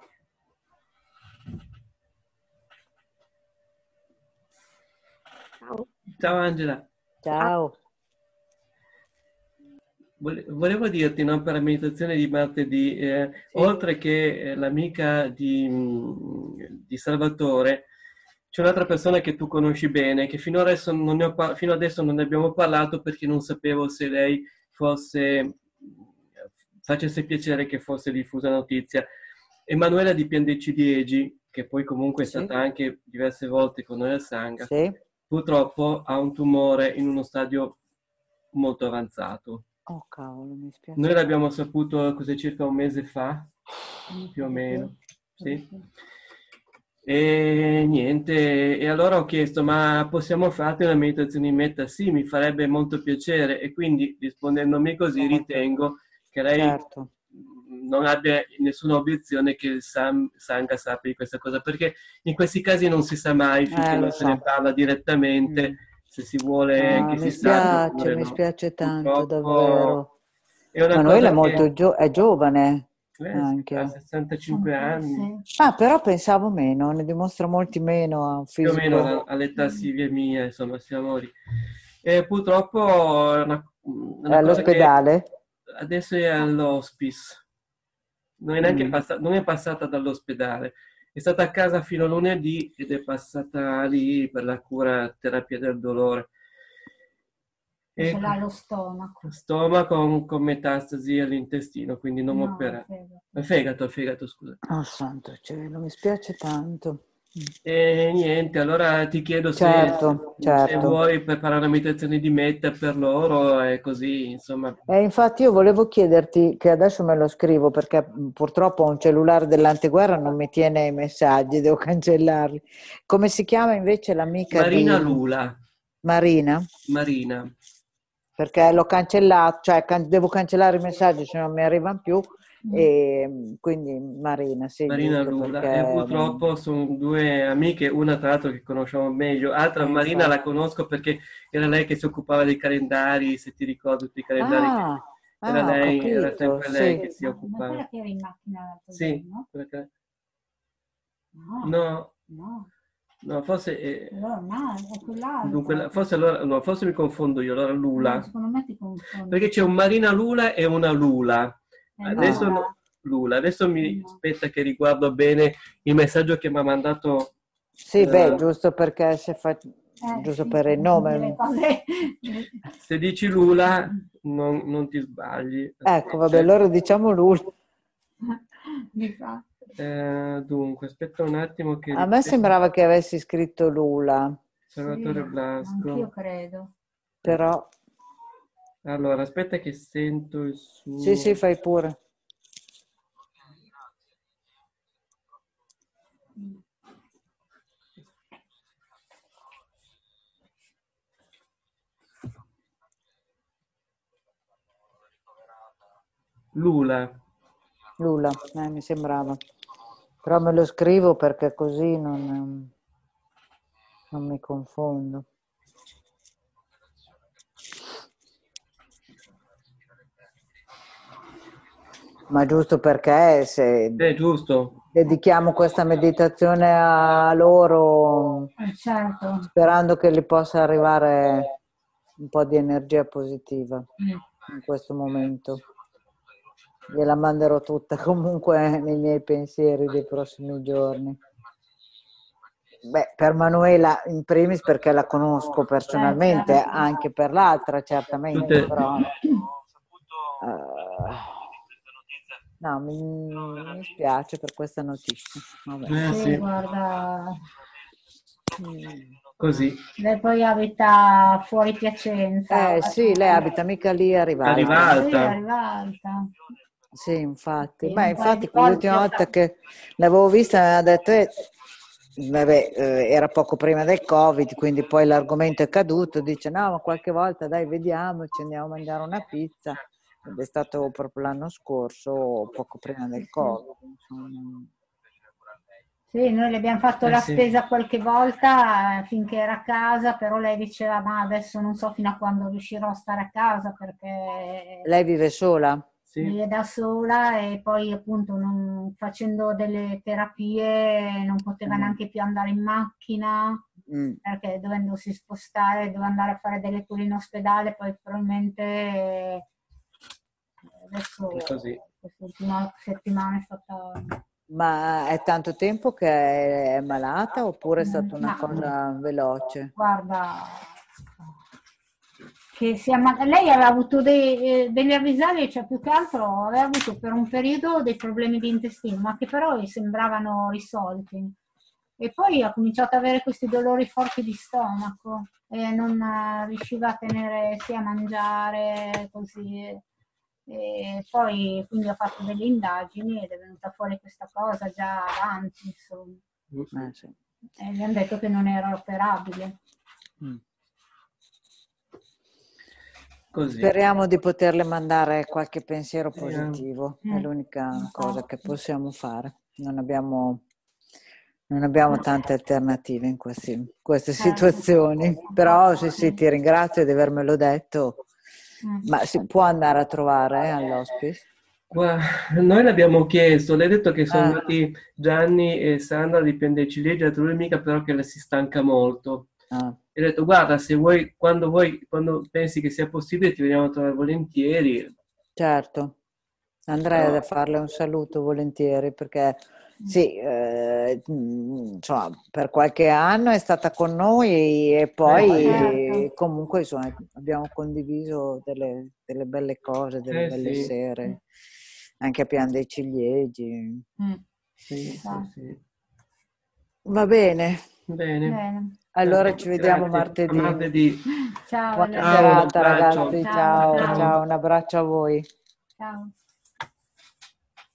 Ciao. Ciao Angela. Ciao. Vole- Volevo dirti, no, per la meditazione di martedì, eh, Sì. oltre che eh, l'amica di, mh, di Salvatore, c'è un'altra persona che tu conosci bene, che fino adesso non ne ho par- fino adesso non ne abbiamo parlato perché non sapevo se lei fosse, facesse piacere che fosse diffusa notizia. Emanuela di Pian Ciliegi, che poi comunque è Sì. stata anche diverse volte con noi al Sangha, Sì. purtroppo ha un tumore in uno stadio molto avanzato. Oh cavolo, mi spiace. Noi l'abbiamo saputo cos'è, circa un mese fa, più o meno, sì. E niente, e allora ho chiesto, ma possiamo farti una meditazione in metta? Sì, mi farebbe molto piacere, e quindi rispondendomi così ritengo che lei Certo. non abbia nessuna obiezione che il Sam- Sangha sappia di questa cosa, perché in questi casi non si sa mai finché Eh, lo non se ne so. parla direttamente, Mm. se si vuole Ah, che mi si sappia spiace, oppure mi no. spiace tanto, Purtroppo davvero. è una Manuela è cosa molto che gio- è giovane eh, sì, anche. ha sessantacinque anni, Ah, però pensavo meno, ne dimostra molti meno a un più o meno fisico. alla- all'età Silvia mia, insomma, siamo lì. E purtroppo è una, È una cosa che all'ospedale? adesso è all'hospice, non è neanche Mm. passata, non è passata dall'ospedale, è stata a casa fino a lunedì ed è passata lì per la cura terapia del dolore. E Ce l'ha lo stomaco. stomaco con, con metastasi all'intestino, quindi non No, operato. fegato. Il fegato, il fegato, scusa. Oh santo cielo, mi spiace tanto. E niente, allora ti chiedo se, Certo, se certo. vuoi preparare una meditazione di metta per loro e così, insomma. E infatti io volevo chiederti, che adesso me lo scrivo perché mh, purtroppo un cellulare dell'anteguerra non mi tiene i messaggi, devo cancellarli. Come si chiama invece l'amica Marina di Lula, Marina? Marina. Perché l'ho cancellato, cioè can- devo cancellare i messaggi se non mi arrivano più, e mh, quindi Marina, sì, Marina giusto, Lula, perché e purtroppo sono due amiche, una tra l'altro che conosciamo meglio, altra eh, Marina la infatti. conosco perché era lei che si occupava dei calendari, se ti ricordi tutti i calendari, Ah, era ah, ho lei, era capito, sempre lei sì. che si Ma occupava. quella che era in macchina l'altro Sì, giorno? quella che- No, no, no. no, forse, eh, Allora no, è quell'altro. dunque, la- forse allora, no, forse mi confondo io, allora No, Lula, secondo me ti confondi. perché c'è un Marina Lula e una Lula. È Adesso Lula. no- Lula, adesso mi No. aspetta che riguardo bene il messaggio che mi ha mandato. Sì, beh, eh, giusto perché se fa... Eh, giusto sì, per il delle nome. cose. Se dici Lula, non, non ti sbagli. Ecco, vabbè, allora diciamo lui. Mi fa. Eh, dunque, aspetta un attimo che... A me sembrava che avessi scritto Lula, Salvatore Sì, Blasco. anch'io credo. però Allora, aspetta che sento il suo... sì, sì, fai pure. Lula. Lula, eh, mi sembrava. Però me lo scrivo perché così non, non mi confondo. Ma giusto perché se Eh, giusto. dedichiamo questa meditazione a loro, Eh, certo. sperando che li possa arrivare un po' di energia positiva in questo momento. Gliela manderò tutta comunque nei miei pensieri dei prossimi giorni. Beh, per Manuela in primis perché la conosco personalmente, anche per l'altra certamente, però uh, no, mi, mi spiace per questa notizia. Vabbè. Eh, Sì, sì. guarda, Così. lei poi abita fuori Piacenza. Eh sì, lei abita mica lì a Rivalta. A Rivalta. Sì, a Rivalta. Sì, infatti. Sì, Beh, un paio infatti di volte l'ultima ho volta fatto- che l'avevo vista mi ha detto eh, vabbè, eh, era poco prima del Covid, quindi poi l'argomento è caduto, dice no, ma qualche volta dai vediamoci, andiamo a mangiare una pizza, ed è stato proprio l'anno scorso, poco prima del Covid. Insomma. Sì, noi le abbiamo fatto Eh, la sì. spesa qualche volta eh, finché era a casa, però lei diceva ma adesso non so fino a quando riuscirò a stare a casa perché Lei vive sola? Sì. vive da sola e poi appunto non- facendo delle terapie non poteva Mm. neanche più andare in macchina Mm. perché dovendosi spostare doveva andare a fare delle cure in ospedale, poi probabilmente eh, adesso È così. quest'ultima settimana è stata... Ma è tanto tempo che è malata oppure è stata una Ma- cosa veloce? Guarda, che sia ma- lei aveva avuto dei, eh, delle avvisaglie, cioè più che altro aveva avuto per un periodo dei problemi di intestino, ma che però gli sembravano risolti. E poi ha cominciato ad avere questi dolori forti di stomaco e non eh, riusciva a tenere sia a mangiare così. E poi quindi ho fatto delle indagini ed è venuta fuori questa cosa già avanti, insomma. Eh, sì. E gli hanno detto che non era operabile. Mm. Così. Speriamo di poterle mandare qualche pensiero Speriamo. positivo, è Mm. l'unica cosa che possiamo fare. Non abbiamo, non abbiamo tante alternative in questi- queste situazioni, però sì, sì, ti ringrazio di avermelo detto, ma si può andare a trovare eh, all'hospice? Guarda, noi l'abbiamo chiesto, lei ha detto che sono Ah. andati Gianni e Sandra di prendere ciliegia, mica però che le si stanca molto. Ah. E ho detto guarda, se vuoi, quando vuoi, quando pensi che sia possibile ti veniamo a trovare volentieri. Certo, andrei ad farle un saluto volentieri perché sì, eh, mh, insomma, per qualche anno è stata con noi e poi certo. comunque insomma, abbiamo condiviso delle, delle belle cose, delle Eh, belle sì. sere, anche a Pian dei Ciliegi. Mm. Sì, sì, Ah. sì. Va bene, Bene. Bene. allora ci vediamo Grazie. martedì. A martedì. Ciao, Buona Elena. Ciao, un serata abbraccio. ragazzi, Ciao, ciao, ciao. ciao, un abbraccio a voi. Ciao.